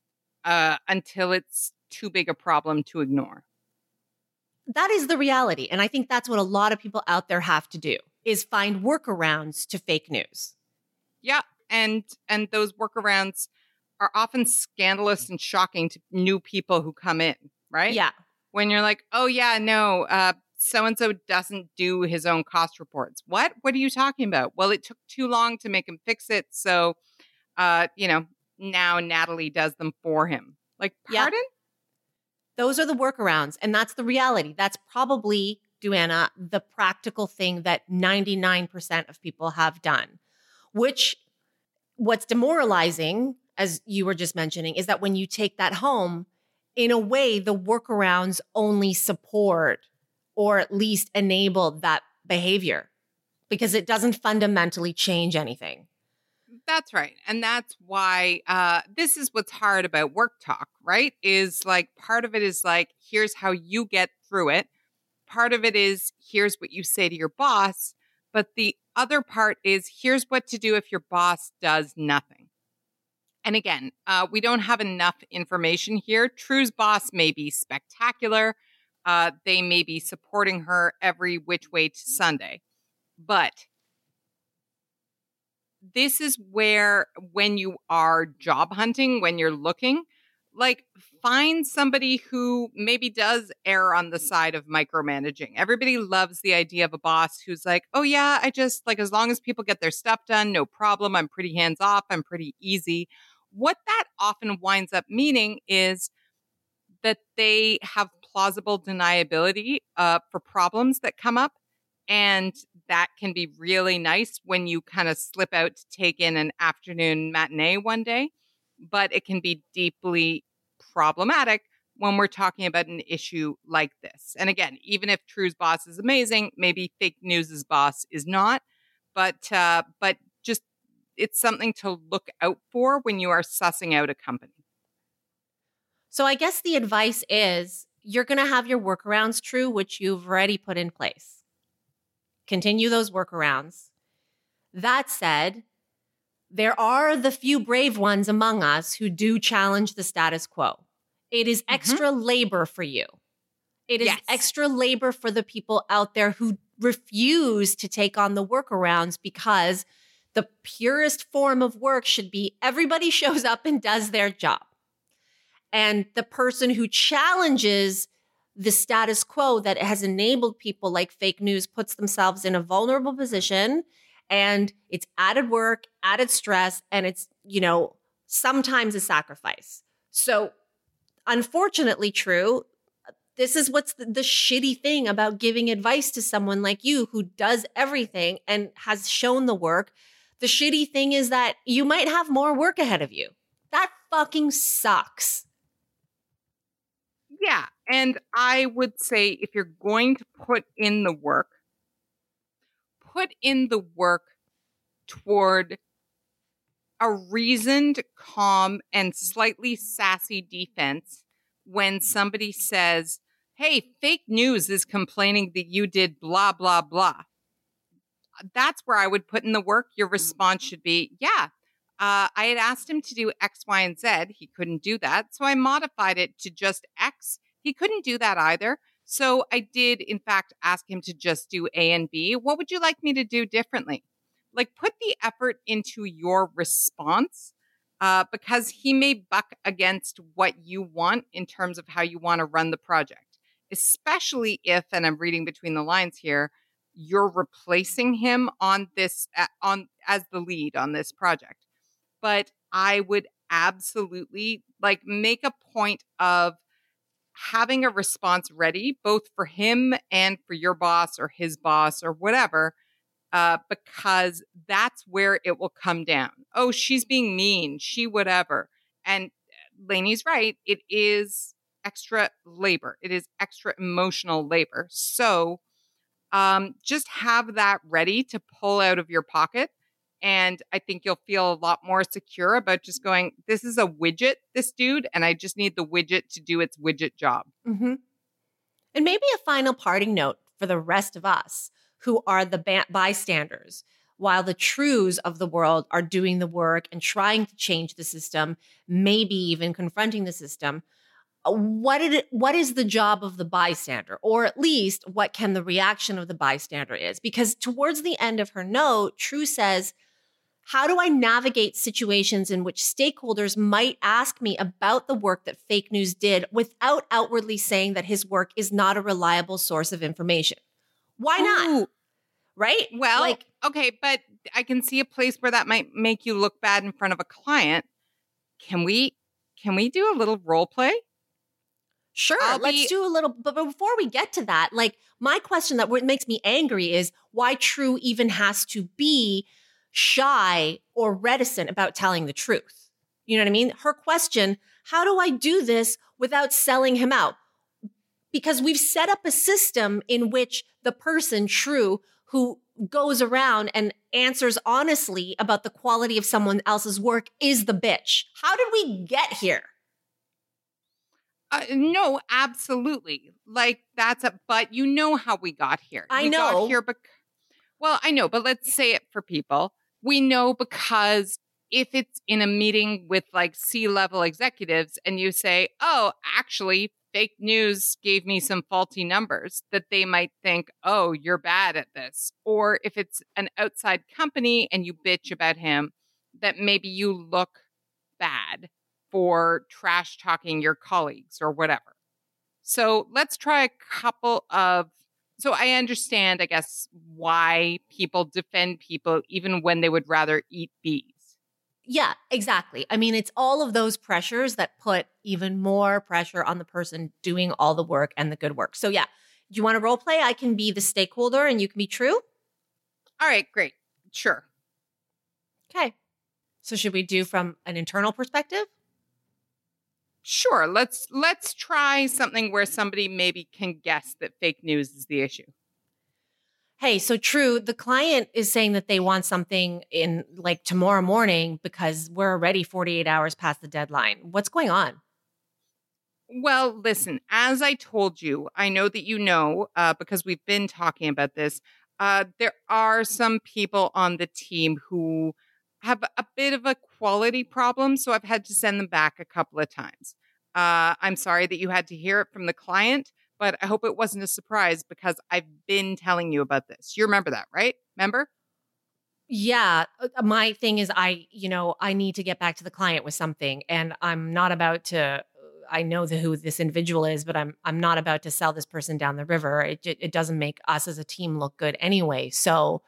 until it's too big a problem to ignore. That is the reality. And I think that's what a lot of people out there have to do, is find workarounds to fake news. Yeah. And those workarounds are often scandalous and shocking to new people who come in, right? Yeah. When you're like, oh yeah, no, so-and-so doesn't do his own cost reports. What? What are you talking about? Well, it took too long to make him fix it. So, now Natalie does them for him. Like, pardon? Yeah. Those are the workarounds. And that's the reality. That's probably, Duana, the practical thing that 99% of people have done, what's demoralizing, as you were just mentioning, is that when you take that home, in a way, the workarounds only support or at least enable that behavior, because it doesn't fundamentally change anything. That's right. And that's why this is what's hard about work talk, right? Is like, part of it is like, here's how you get through it. Part of it is, here's what you say to your boss. But the other part is, here's what to do if your boss does nothing. And again, we don't have enough information here. True's boss may be spectacular. They may be supporting her every which way to Sunday. But this is where, when you are job hunting, when you're looking, like, find somebody who maybe does err on the side of micromanaging. Everybody loves the idea of a boss who's like, oh yeah, I just, like, as long as people get their stuff done, no problem. I'm pretty hands off. I'm pretty easy. What that often winds up meaning is that they have plausible deniability for problems that come up. And that can be really nice when you kind of slip out to take in an afternoon matinee one day. But it can be deeply problematic when we're talking about an issue like this. And again, even if True's boss is amazing, maybe fake news's boss is not. But just, it's something to look out for when you are sussing out a company. So I guess the advice is, you're going to have your workarounds, True, which you've already put in place. Continue those workarounds. That said, there are the few brave ones among us who do challenge the status quo. It is extra labor for you. It is extra labor for the people out there who refuse to take on the workarounds, because the purest form of work should be everybody shows up and does their job. And the person who challenges the status quo that has enabled people like fake news puts themselves in a vulnerable position, and it's added work, added stress, and it's, sometimes a sacrifice. So unfortunately true, this is what's the shitty thing about giving advice to someone like you who does everything and has shown the work. The shitty thing is that you might have more work ahead of you. That fucking sucks. Yeah. And I would say if you're going to put in the work toward a reasoned, calm, and slightly sassy defense when somebody says, hey, fake news is complaining that you did blah, blah, blah. That's where I would put in the work. Your response should be, I had asked him to do X, Y, and Z. He couldn't do that. So I modified it to just X. He couldn't do that either. So I did, in fact, ask him to just do A and B. What would you like me to do differently? Like, put the effort into your response, because he may buck against what you want in terms of how you want to run the project, especially if, and I'm reading between the lines here, you're replacing him on this, as the lead on this project. But I would absolutely make a point of having a response ready, both for him and for your boss or his boss or whatever, because that's where it will come down. Oh, she's being mean, she whatever. And Lainey's right. It is extra labor. It is extra emotional labor. So just have that ready to pull out of your pocket. And I think you'll feel a lot more secure about just going, this is a widget, this dude, and I just need the widget to do its widget job. Mm-hmm. And maybe a final parting note for the rest of us who are the bystanders, while the trues of the world are doing the work and trying to change the system, maybe even confronting the system. What is the job of the bystander? Or at least what can the reaction of the bystander is? Because towards the end of her note, True says, how do I navigate situations in which stakeholders might ask me about the work that fake news did without outwardly saying that his work is not a reliable source of information? Why not? Ooh. Right? Well, okay, but I can see a place where that might make you look bad in front of a client. Can we do a little role play? Sure, let's do a little, but before we get to that, my question that makes me angry is why True even has to be shy or reticent about telling the truth. You know what I mean? Her question, how do I do this without selling him out? Because we've set up a system in which the person, True, who goes around and answers honestly about the quality of someone else's work is the bitch. How did we get here? No, absolutely. But you know how we got here. I know. Got here well, I know, but let's say it for people. We know because if it's in a meeting with C-level executives and you say, oh, actually, fake news gave me some faulty numbers, that they might think, oh, you're bad at this. Or if it's an outside company and you bitch about him, that maybe you look bad for trash talking your colleagues or whatever. So let's try a couple of, so I understand, I guess, why people defend people even when they would rather eat bees. Yeah, exactly. I mean, it's all of those pressures that put even more pressure on the person doing all the work and the good work. So yeah, do you want to role play? I can be the stakeholder and you can be True. All right, great. Sure. Okay. So should we do from an internal perspective? Sure. Let's try something where somebody maybe can guess that fake news is the issue. Hey, so True, the client is saying that they want something in tomorrow morning because we're already 48 hours past the deadline. What's going on? Well, listen, as I told you, I know that you know, because we've been talking about this, there are some people on the team who have a bit of a quality problem, so I've had to send them back a couple of times. I'm sorry that you had to hear it from the client, but I hope it wasn't a surprise because I've been telling you about this. You remember that, right? Remember? Yeah, my thing is I need to get back to the client with something, and I'm not about to I know who this individual is, but I'm not about to sell this person down the river. It doesn't make us as a team look good anyway. So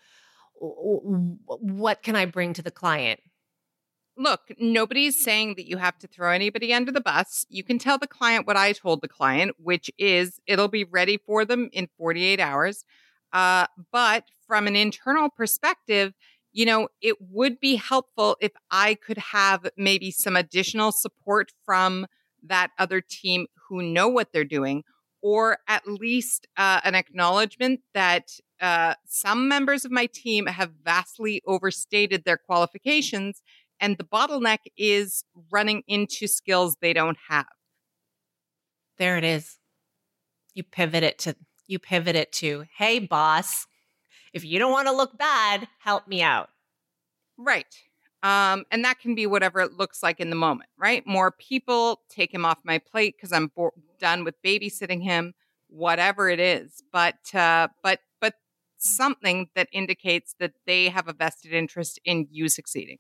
what can I bring to the client? Look, nobody's saying that you have to throw anybody under the bus. You can tell the client what I told the client, which is it'll be ready for them in 48 hours. But from an internal perspective, it would be helpful if I could have maybe some additional support from that other team who know what they're doing, or at least an acknowledgement that some members of my team have vastly overstated their qualifications, and the bottleneck is running into skills they don't have. There it is. You pivot it to, hey, boss, if you don't want to look bad, help me out. Right. And that can be whatever it looks like in the moment, right? More people, take him off my plate because I'm done with babysitting him, whatever it is. But something that indicates that they have a vested interest in you succeeding.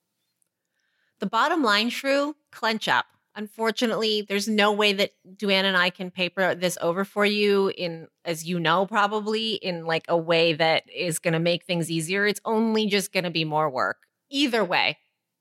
The bottom line, Shrew, clench up. Unfortunately, there's no way that Duane and I can paper this over for you in, as you know, probably in like a way that is going to make things easier. It's only just going to be more work. Either way.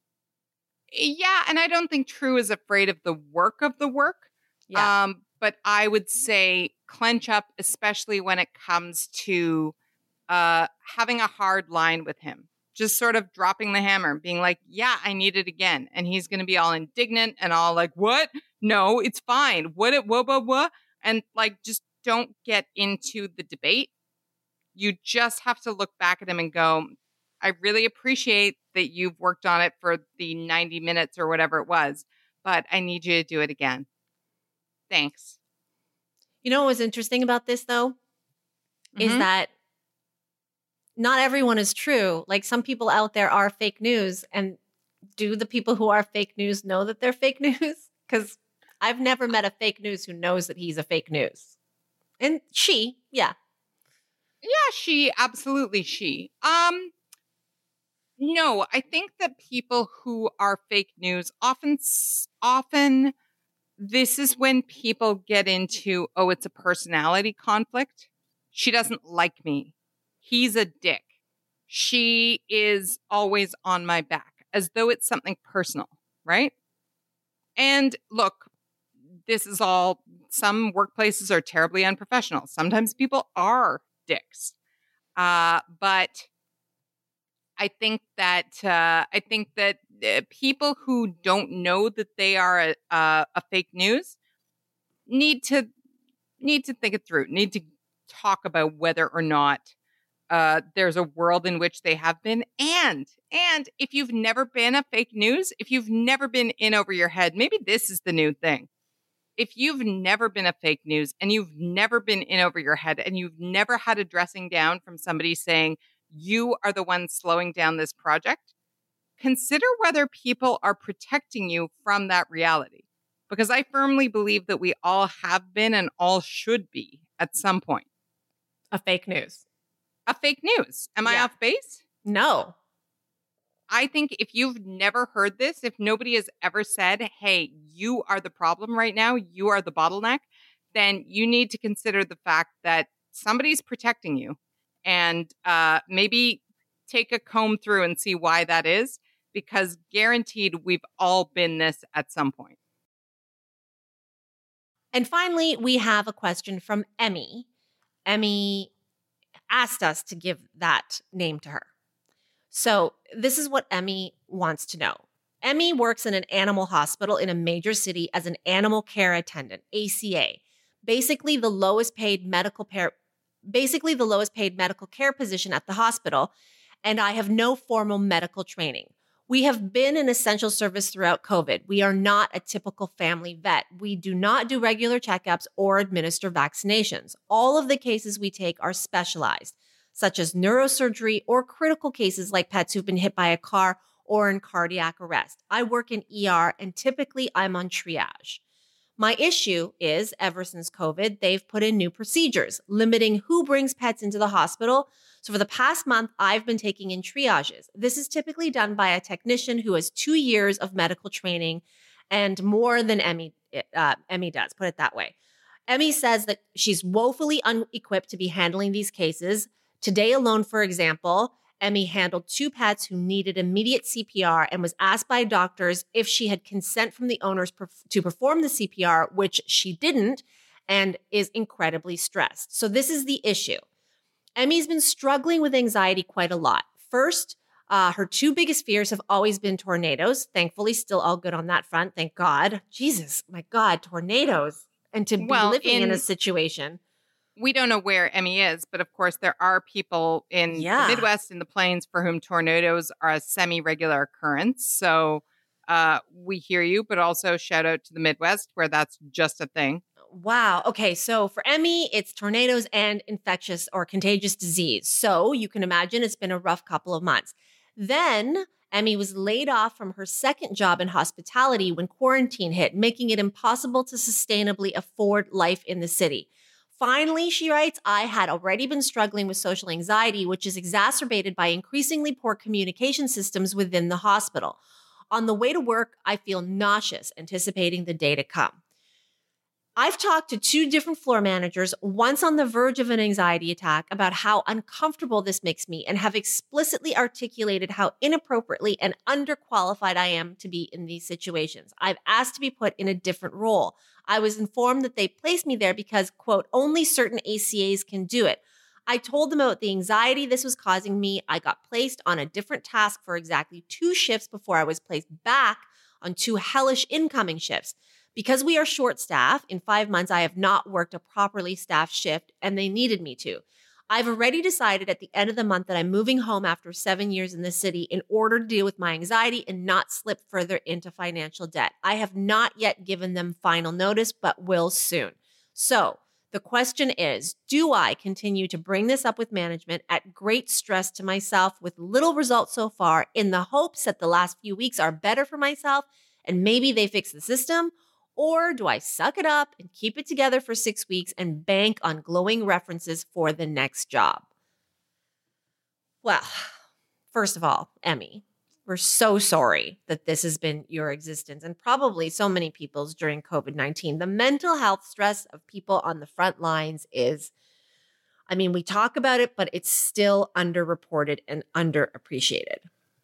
Yeah, and I don't think True is afraid of the work. Yeah. But I would say clench up, especially when it comes to having a hard line with him. Just sort of dropping the hammer and being like, yeah, I need it again. And he's going to be all indignant and all like, what? No, it's fine. What? And like, just don't get into the debate. You just have to look back at him and go, I really appreciate that you've worked on it for the 90 minutes or whatever it was, but I need you to do it again. Thanks. You know what was interesting about this, though, is that not everyone is true. Like some people out there are fake news. And do the people who are fake news know that they're fake news? Because I've never met a fake news who knows that he's a fake news. And she, yeah. Yeah, absolutely she. No, I think that people who are fake news often this is when people get into, oh, it's a personality conflict. She doesn't like me. He's a dick. She is always on my back, as though it's something personal, right? And look, this is all, some workplaces are terribly unprofessional. Sometimes people are dicks. But I think that people who don't know that they are a fake news need to think it through, need to talk about whether or not there's a world in which they have been. And if you've never been a fake news, if you've never been in over your head, maybe this is the new thing. If you've never been a fake news and you've never been in over your head and you've never had a dressing down from somebody saying, you are the one slowing down this project, consider whether people are protecting you from that reality. Because I firmly believe that we all have been and all should be at some point. A fake news. A fake news. Am I off base? No. I think if you've never heard this, if nobody has ever said, hey, you are the problem right now, you are the bottleneck, then you need to consider the fact that somebody's protecting you. And maybe take a comb through and see why that is, because guaranteed we've all been this at some point. And finally, we have a question from Emmy. Emmy asked us to give that name to her. So this is what Emmy wants to know. Emmy works in an animal hospital in a major city as an animal care attendant, ACA, basically the lowest paid medical care position at the hospital, and I have no formal medical training. We have been an essential service throughout COVID. We are not a typical family vet. We do not do regular checkups or administer vaccinations. All of the cases we take are specialized, such as neurosurgery or critical cases like pets who've been hit by a car or in cardiac arrest. I work in ER and typically I'm on triage. My issue is, ever since COVID, they've put in new procedures limiting who brings pets into the hospital. So for the past month, I've been taking in triages. This is typically done by a technician who has 2 years of medical training and more than Emmy does, put it that way. Emmy says that she's woefully unequipped to be handling these cases. Today alone, for example, Emmy handled 2 pets who needed immediate CPR and was asked by doctors if she had consent from the owners to perform the CPR, which she didn't, and is incredibly stressed. So this is the issue. Emmy's been struggling with anxiety quite a lot. First, her 2 biggest fears have always been tornadoes. Thankfully, still all good on that front. Thank God. Jesus, my God, tornadoes. And to be living in a situation. We don't know where Emmy is, but of course there are people in the Midwest and the Plains for whom tornadoes are a semi-regular occurrence. So we hear you, but also shout out to the Midwest where that's just a thing. Wow. Okay. So for Emmy, it's tornadoes and infectious or contagious disease. So you can imagine it's been a rough couple of months. Then Emmy was laid off from her second job in hospitality when quarantine hit, making it impossible to sustainably afford life in the city. Finally, she writes, I had already been struggling with social anxiety, which is exacerbated by increasingly poor communication systems within the hospital. On the way to work, I feel nauseous, anticipating the day to come. I've talked to 2 different floor managers, once on the verge of an anxiety attack, about how uncomfortable this makes me and have explicitly articulated how inappropriately and underqualified I am to be in these situations. I've asked to be put in a different role. I was informed that they placed me there because, quote, only certain ACAs can do it. I told them about the anxiety this was causing me. I got placed on a different task for exactly 2 shifts before I was placed back on 2 hellish incoming shifts. Because we are short-staffed, in 5 months, I have not worked a properly staffed shift, and they needed me to. I've already decided at the end of the month that I'm moving home after 7 years in the city in order to deal with my anxiety and not slip further into financial debt. I have not yet given them final notice, but will soon. So the question is, do I continue to bring this up with management at great stress to myself with little results so far in the hopes that the last few weeks are better for myself and maybe they fix the system? Or do I suck it up and keep it together for 6 weeks and bank on glowing references for the next job? Well, first of all, Emmy, we're so sorry that this has been your existence and probably so many people's during COVID-19. The mental health stress of people on the front lines is, we talk about it, but it's still underreported and underappreciated.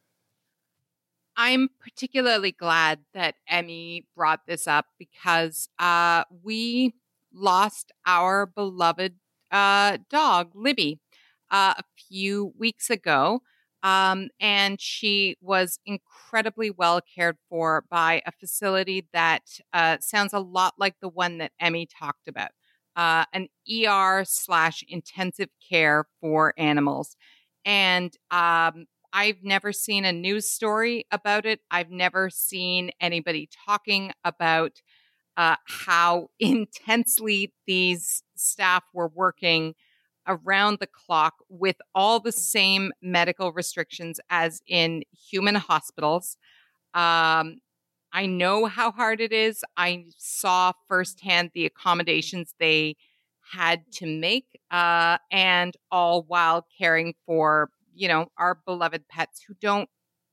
I'm particularly glad that Emmy brought this up because we lost our beloved dog, Libby, a few weeks ago. And she was incredibly well cared for by a facility that sounds a lot like the one that Emmy talked about, an ER/intensive care for animals. And I've never seen a news story about it. I've never seen anybody talking about how intensely these staff were working around the clock with all the same medical restrictions as in human hospitals. I know how hard it is. I saw firsthand the accommodations they had to make, and all while caring for our beloved pets who don't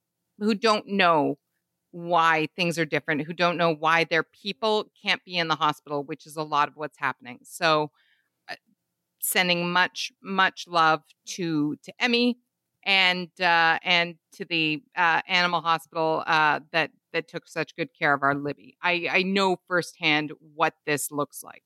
know why things are different, who don't know why their people can't be in the hospital, which is a lot of what's happening. So sending much, much love to Emmy and to the animal hospital that took such good care of our Libby. I know firsthand what this looks like.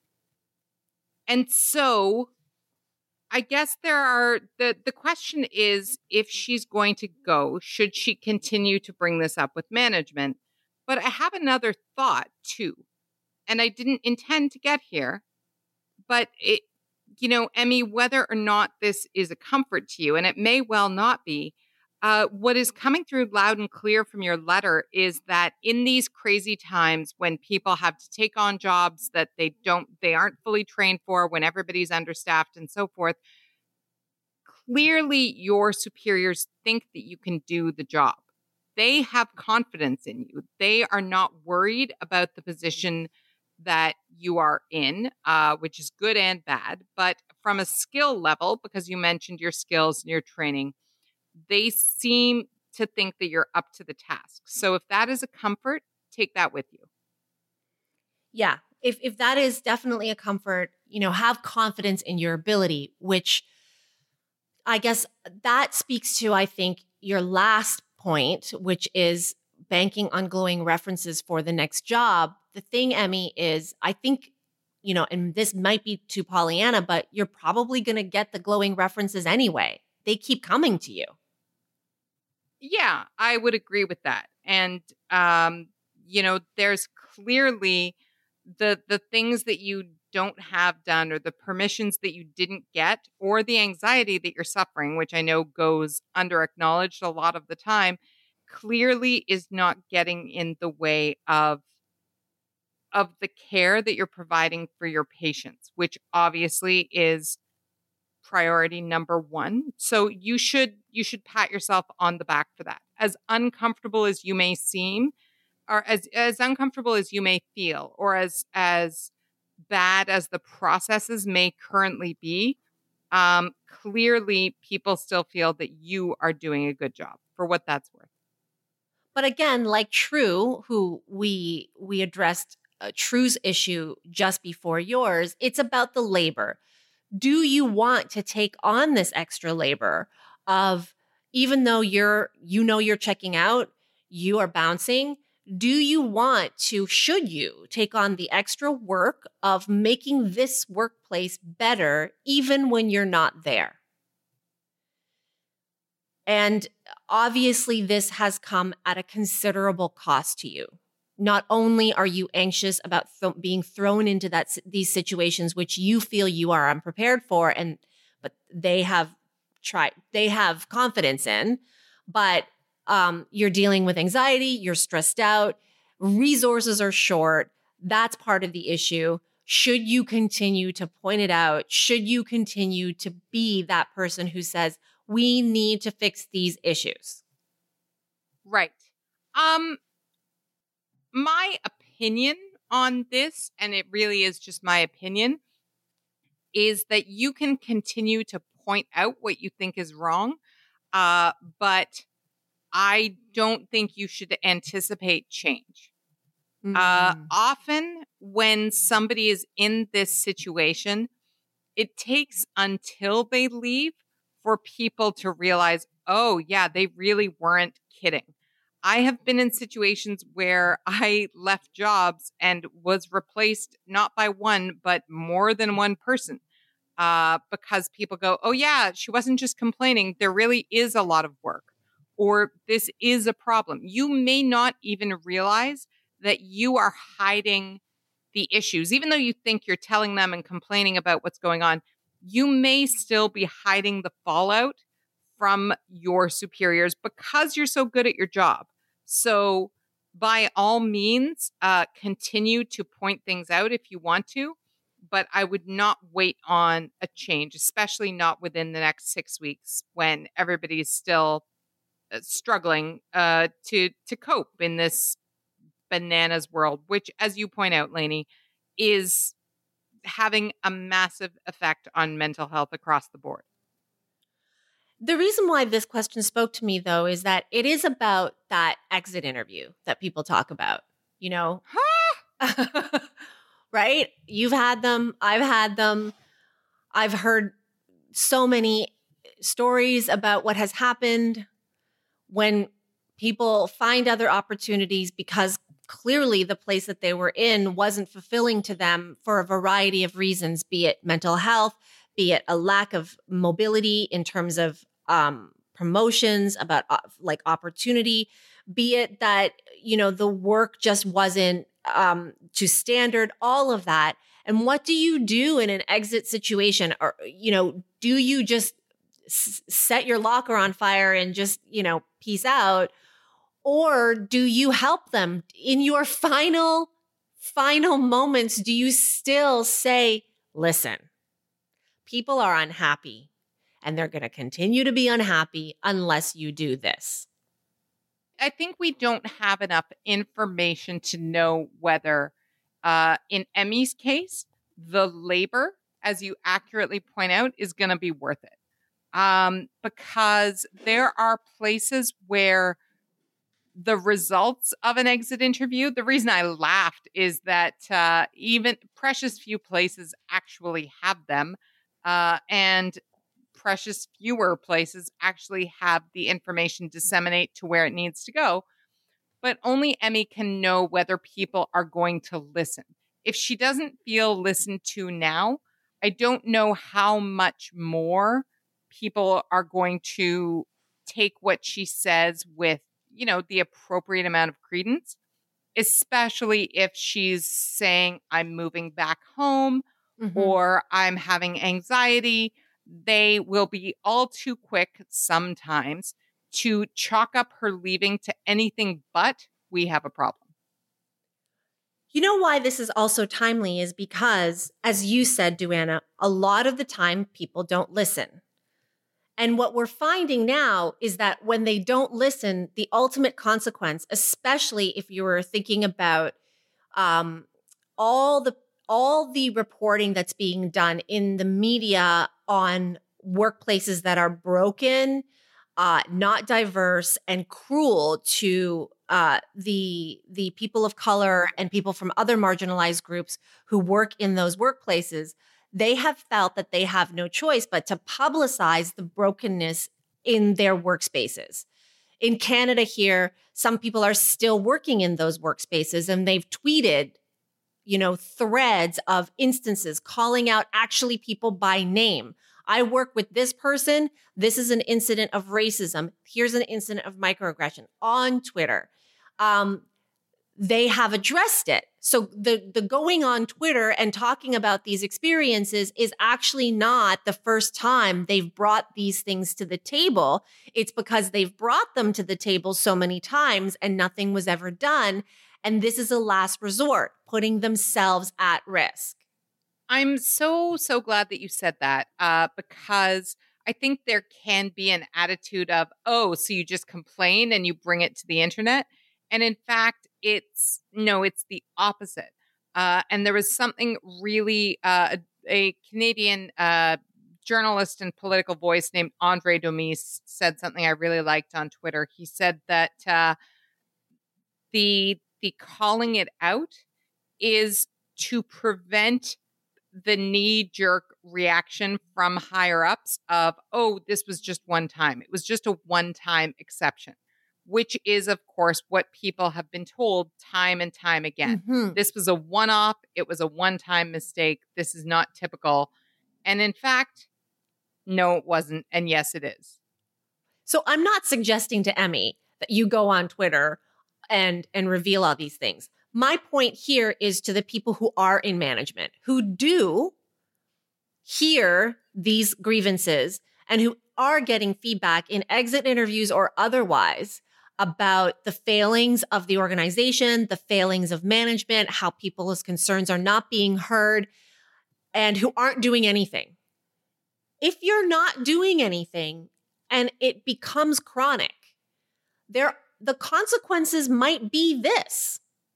And so I guess the question is, if she's going to go, should she continue to bring this up with management? But I have another thought too, and I didn't intend to get here, but Emmy, whether or not this is a comfort to you, and it may well not be, what is coming through loud and clear from your letter is that in these crazy times when people have to take on jobs that they aren't fully trained for, when everybody's understaffed and so forth, clearly your superiors think that you can do the job. they have confidence in you. They are not worried about the position that you are in, which is good and bad. But from a skill level, because you mentioned your skills and your training, they seem to think that you're up to the task. So if that is a comfort, take that with you. Yeah. If that is definitely a comfort, have confidence in your ability, which I guess that speaks to, I think, your last point, which is banking on glowing references for the next job. The thing, Emmy, is I think, and this might be too Pollyanna, but you're probably going to get the glowing references anyway. They keep coming to you. Yeah, I would agree with that. And, there's clearly the things that you don't have done, or the permissions that you didn't get, or the anxiety that you're suffering, which I know goes under acknowledged a lot of the time, clearly is not getting in the way of the care that you're providing for your patients, which obviously is priority number one. So you should pat yourself on the back for that. As uncomfortable as you may seem, or as uncomfortable as you may feel, or as bad as the processes may currently be, clearly people still feel that you are doing a good job, for what that's worth. But again, like True, who we addressed True's issue just before yours, it's about the labor. Do you want to take on this extra labor of, even though you're checking out, you are bouncing? Do you want to, should you take on the extra work of making this workplace better even when you're not there? And obviously, this has come at a considerable cost to you. Not only are you anxious about being thrown into these situations, which you feel you are unprepared for, but they have confidence in, but you're dealing with anxiety, you're stressed out, resources are short. That's part of the issue. Should you continue to point it out? Should you continue to be that person who says, we need to fix these issues? Right. My opinion on this, and it really is just my opinion, is that you can continue to point out what you think is wrong, but I don't think you should anticipate change. Often when somebody is in this situation, it takes until they leave for people to realize, oh, yeah, they really weren't kidding. I have been in situations where I left jobs and was replaced not by one, but more than one person, because people go, oh, yeah, she wasn't just complaining. There really is a lot of work, or this is a problem. You may not even realize that you are hiding the issues. Even though you think you're telling them and complaining about what's going on, you may still be hiding the fallout from your superiors because you're so good at your job. So by all means, continue to point things out if you want to, but I would not wait on a change, especially not within the next 6 weeks when everybody's still struggling to cope in this bananas world, which, as you point out, Lainey, is having a massive effect on mental health across the board. The reason why this question spoke to me, though, is that it is about that exit interview that people talk about, right? You've had them. I've had them. I've heard so many stories about what has happened when people find other opportunities because clearly the place that they were in wasn't fulfilling to them for a variety of reasons, be it mental health, be it a lack of mobility in terms of promotions, about opportunity, be it that, the work just wasn't to standard, all of that. And what do you do in an exit situation? Or, do you just set your locker on fire and just, peace out? Or do you help them in your final moments? Do you still say, listen, people are unhappy and they're going to continue to be unhappy unless you do this? I think we don't have enough information to know whether, in Emmy's case, the labor, as you accurately point out, is going to be worth it. Because there are places where the results of an exit interview, the reason I laughed is that even precious few places actually have them, and precious fewer places actually have the information disseminate to where it needs to go. But only Emmy can know whether people are going to listen. If she doesn't feel listened to now, I don't know how much more people are going to take what she says with, the appropriate amount of credence, especially if she's saying, I'm moving back home or I'm having anxiety. They will be all too quick sometimes to chalk up her leaving to anything but we have a problem. You know why this is also timely is because, as you said, Duana, a lot of the time people don't listen. And what we're finding now is that when they don't listen, the ultimate consequence, especially if you were thinking about all the reporting that's being done in the media on workplaces that are broken, not diverse, and cruel to the people of color and people from other marginalized groups who work in those workplaces, they have felt that they have no choice but to publicize the brokenness in their workspaces. In Canada here, some people are still working in those workspaces and they've tweeted, threads of instances calling out actually people by name. I work with this person. This is an incident of racism. Here's an incident of microaggression on Twitter. They have addressed it. So the going on Twitter and talking about these experiences is actually not the first time they've brought these things to the table. It's because they've brought them to the table so many times and nothing was ever done. And this is a last resort, putting themselves at risk. I'm so glad that you said that, because I think there can be an attitude of, oh, so you just complain and you bring it to the internet. And in fact, it's the opposite. And there was something really, a Canadian journalist and political voice named Andre Domis said something I really liked on Twitter. He said that the calling it out is to prevent the knee-jerk reaction from higher ups of, oh, this was just one time. It was just a one-time exception, which is, of course, what people have been told time and time again. This was a one-off. It was a one-time mistake. This is not typical. And in fact, no, it wasn't. And yes, it is. So I'm not suggesting to Emmy that you go on Twitter and reveal all these things. My point here is to the people who are in management, who do hear these grievances and who are getting feedback in exit interviews or otherwise about the failings of the organization, the failings of management, how people's concerns are not being heard, and who aren't doing anything. If you're not doing anything and it becomes chronic, the consequences might be this.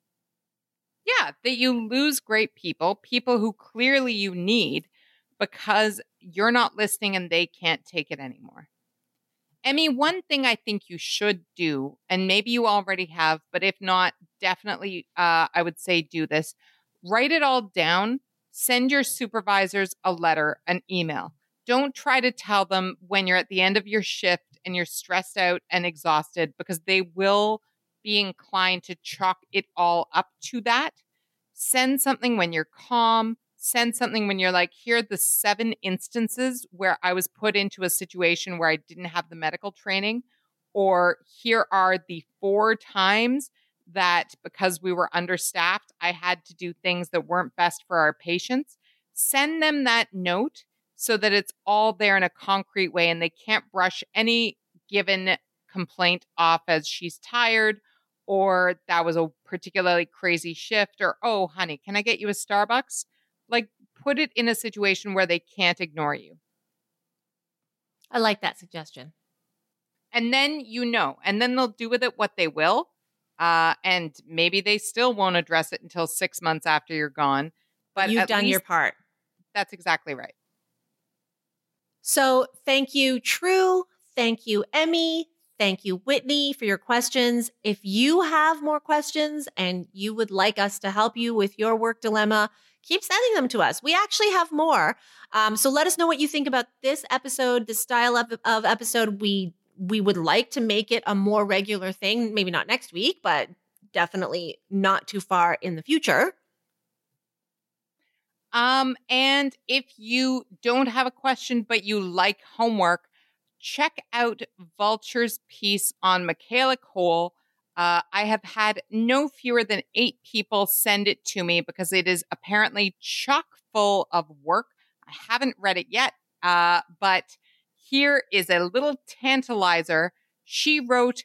Yeah, that you lose great people who clearly you need because you're not listening and they can't take it anymore. Emmy, one thing I think you should do, and maybe you already have, but if not, definitely I would say do this. Write it all down. Send your supervisors a letter, an email. Don't try to tell them when you're at the end of your shift and you're stressed out and exhausted, because they will be inclined to chalk it all up to that. Send something when you're calm. Send something when you're like, here are the 7 instances where I was put into a situation where I didn't have the medical training, or here are the 4 times that because we were understaffed, I had to do things that weren't best for our patients. Send them that note so that it's all there in a concrete way and they can't brush any given complaint off as she's tired, or that was a particularly crazy shift, or, oh, honey, can I get you a Starbucks? Like, put it in a situation where they can't ignore you. I like that suggestion. And then and then they'll do with it what they will. And maybe they still won't address it until 6 months after you're gone. But you've done your part. That's exactly right. So thank you, True. Thank you, Emmy. Thank you, Whitney, for your questions. If you have more questions and you would like us to help you with your work dilemma, keep sending them to us. We actually have more. So let us know what you think about this episode, this style of episode. We would like to make it a more regular thing. Maybe not next week, but definitely not too far in the future. And if you don't have a question, but you like homework, check out Vulture's piece on Michaela Coel. I have had no fewer than 8 people send it to me because it is apparently chock full of work. I haven't read it yet, but here is a little tantalizer. She wrote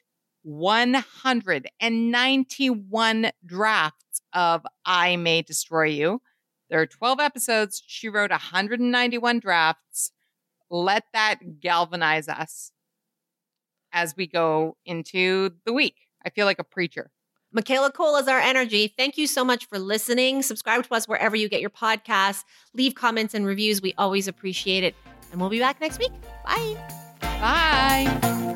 191 drafts of I May Destroy You. There are 12 episodes. She wrote 191 drafts. Let that galvanize us as we go into the week. I feel like a preacher. Michaela Coel is our energy. Thank you so much for listening. Subscribe to us wherever you get your podcasts. Leave comments and reviews. We always appreciate it. And we'll be back next week. Bye. Bye.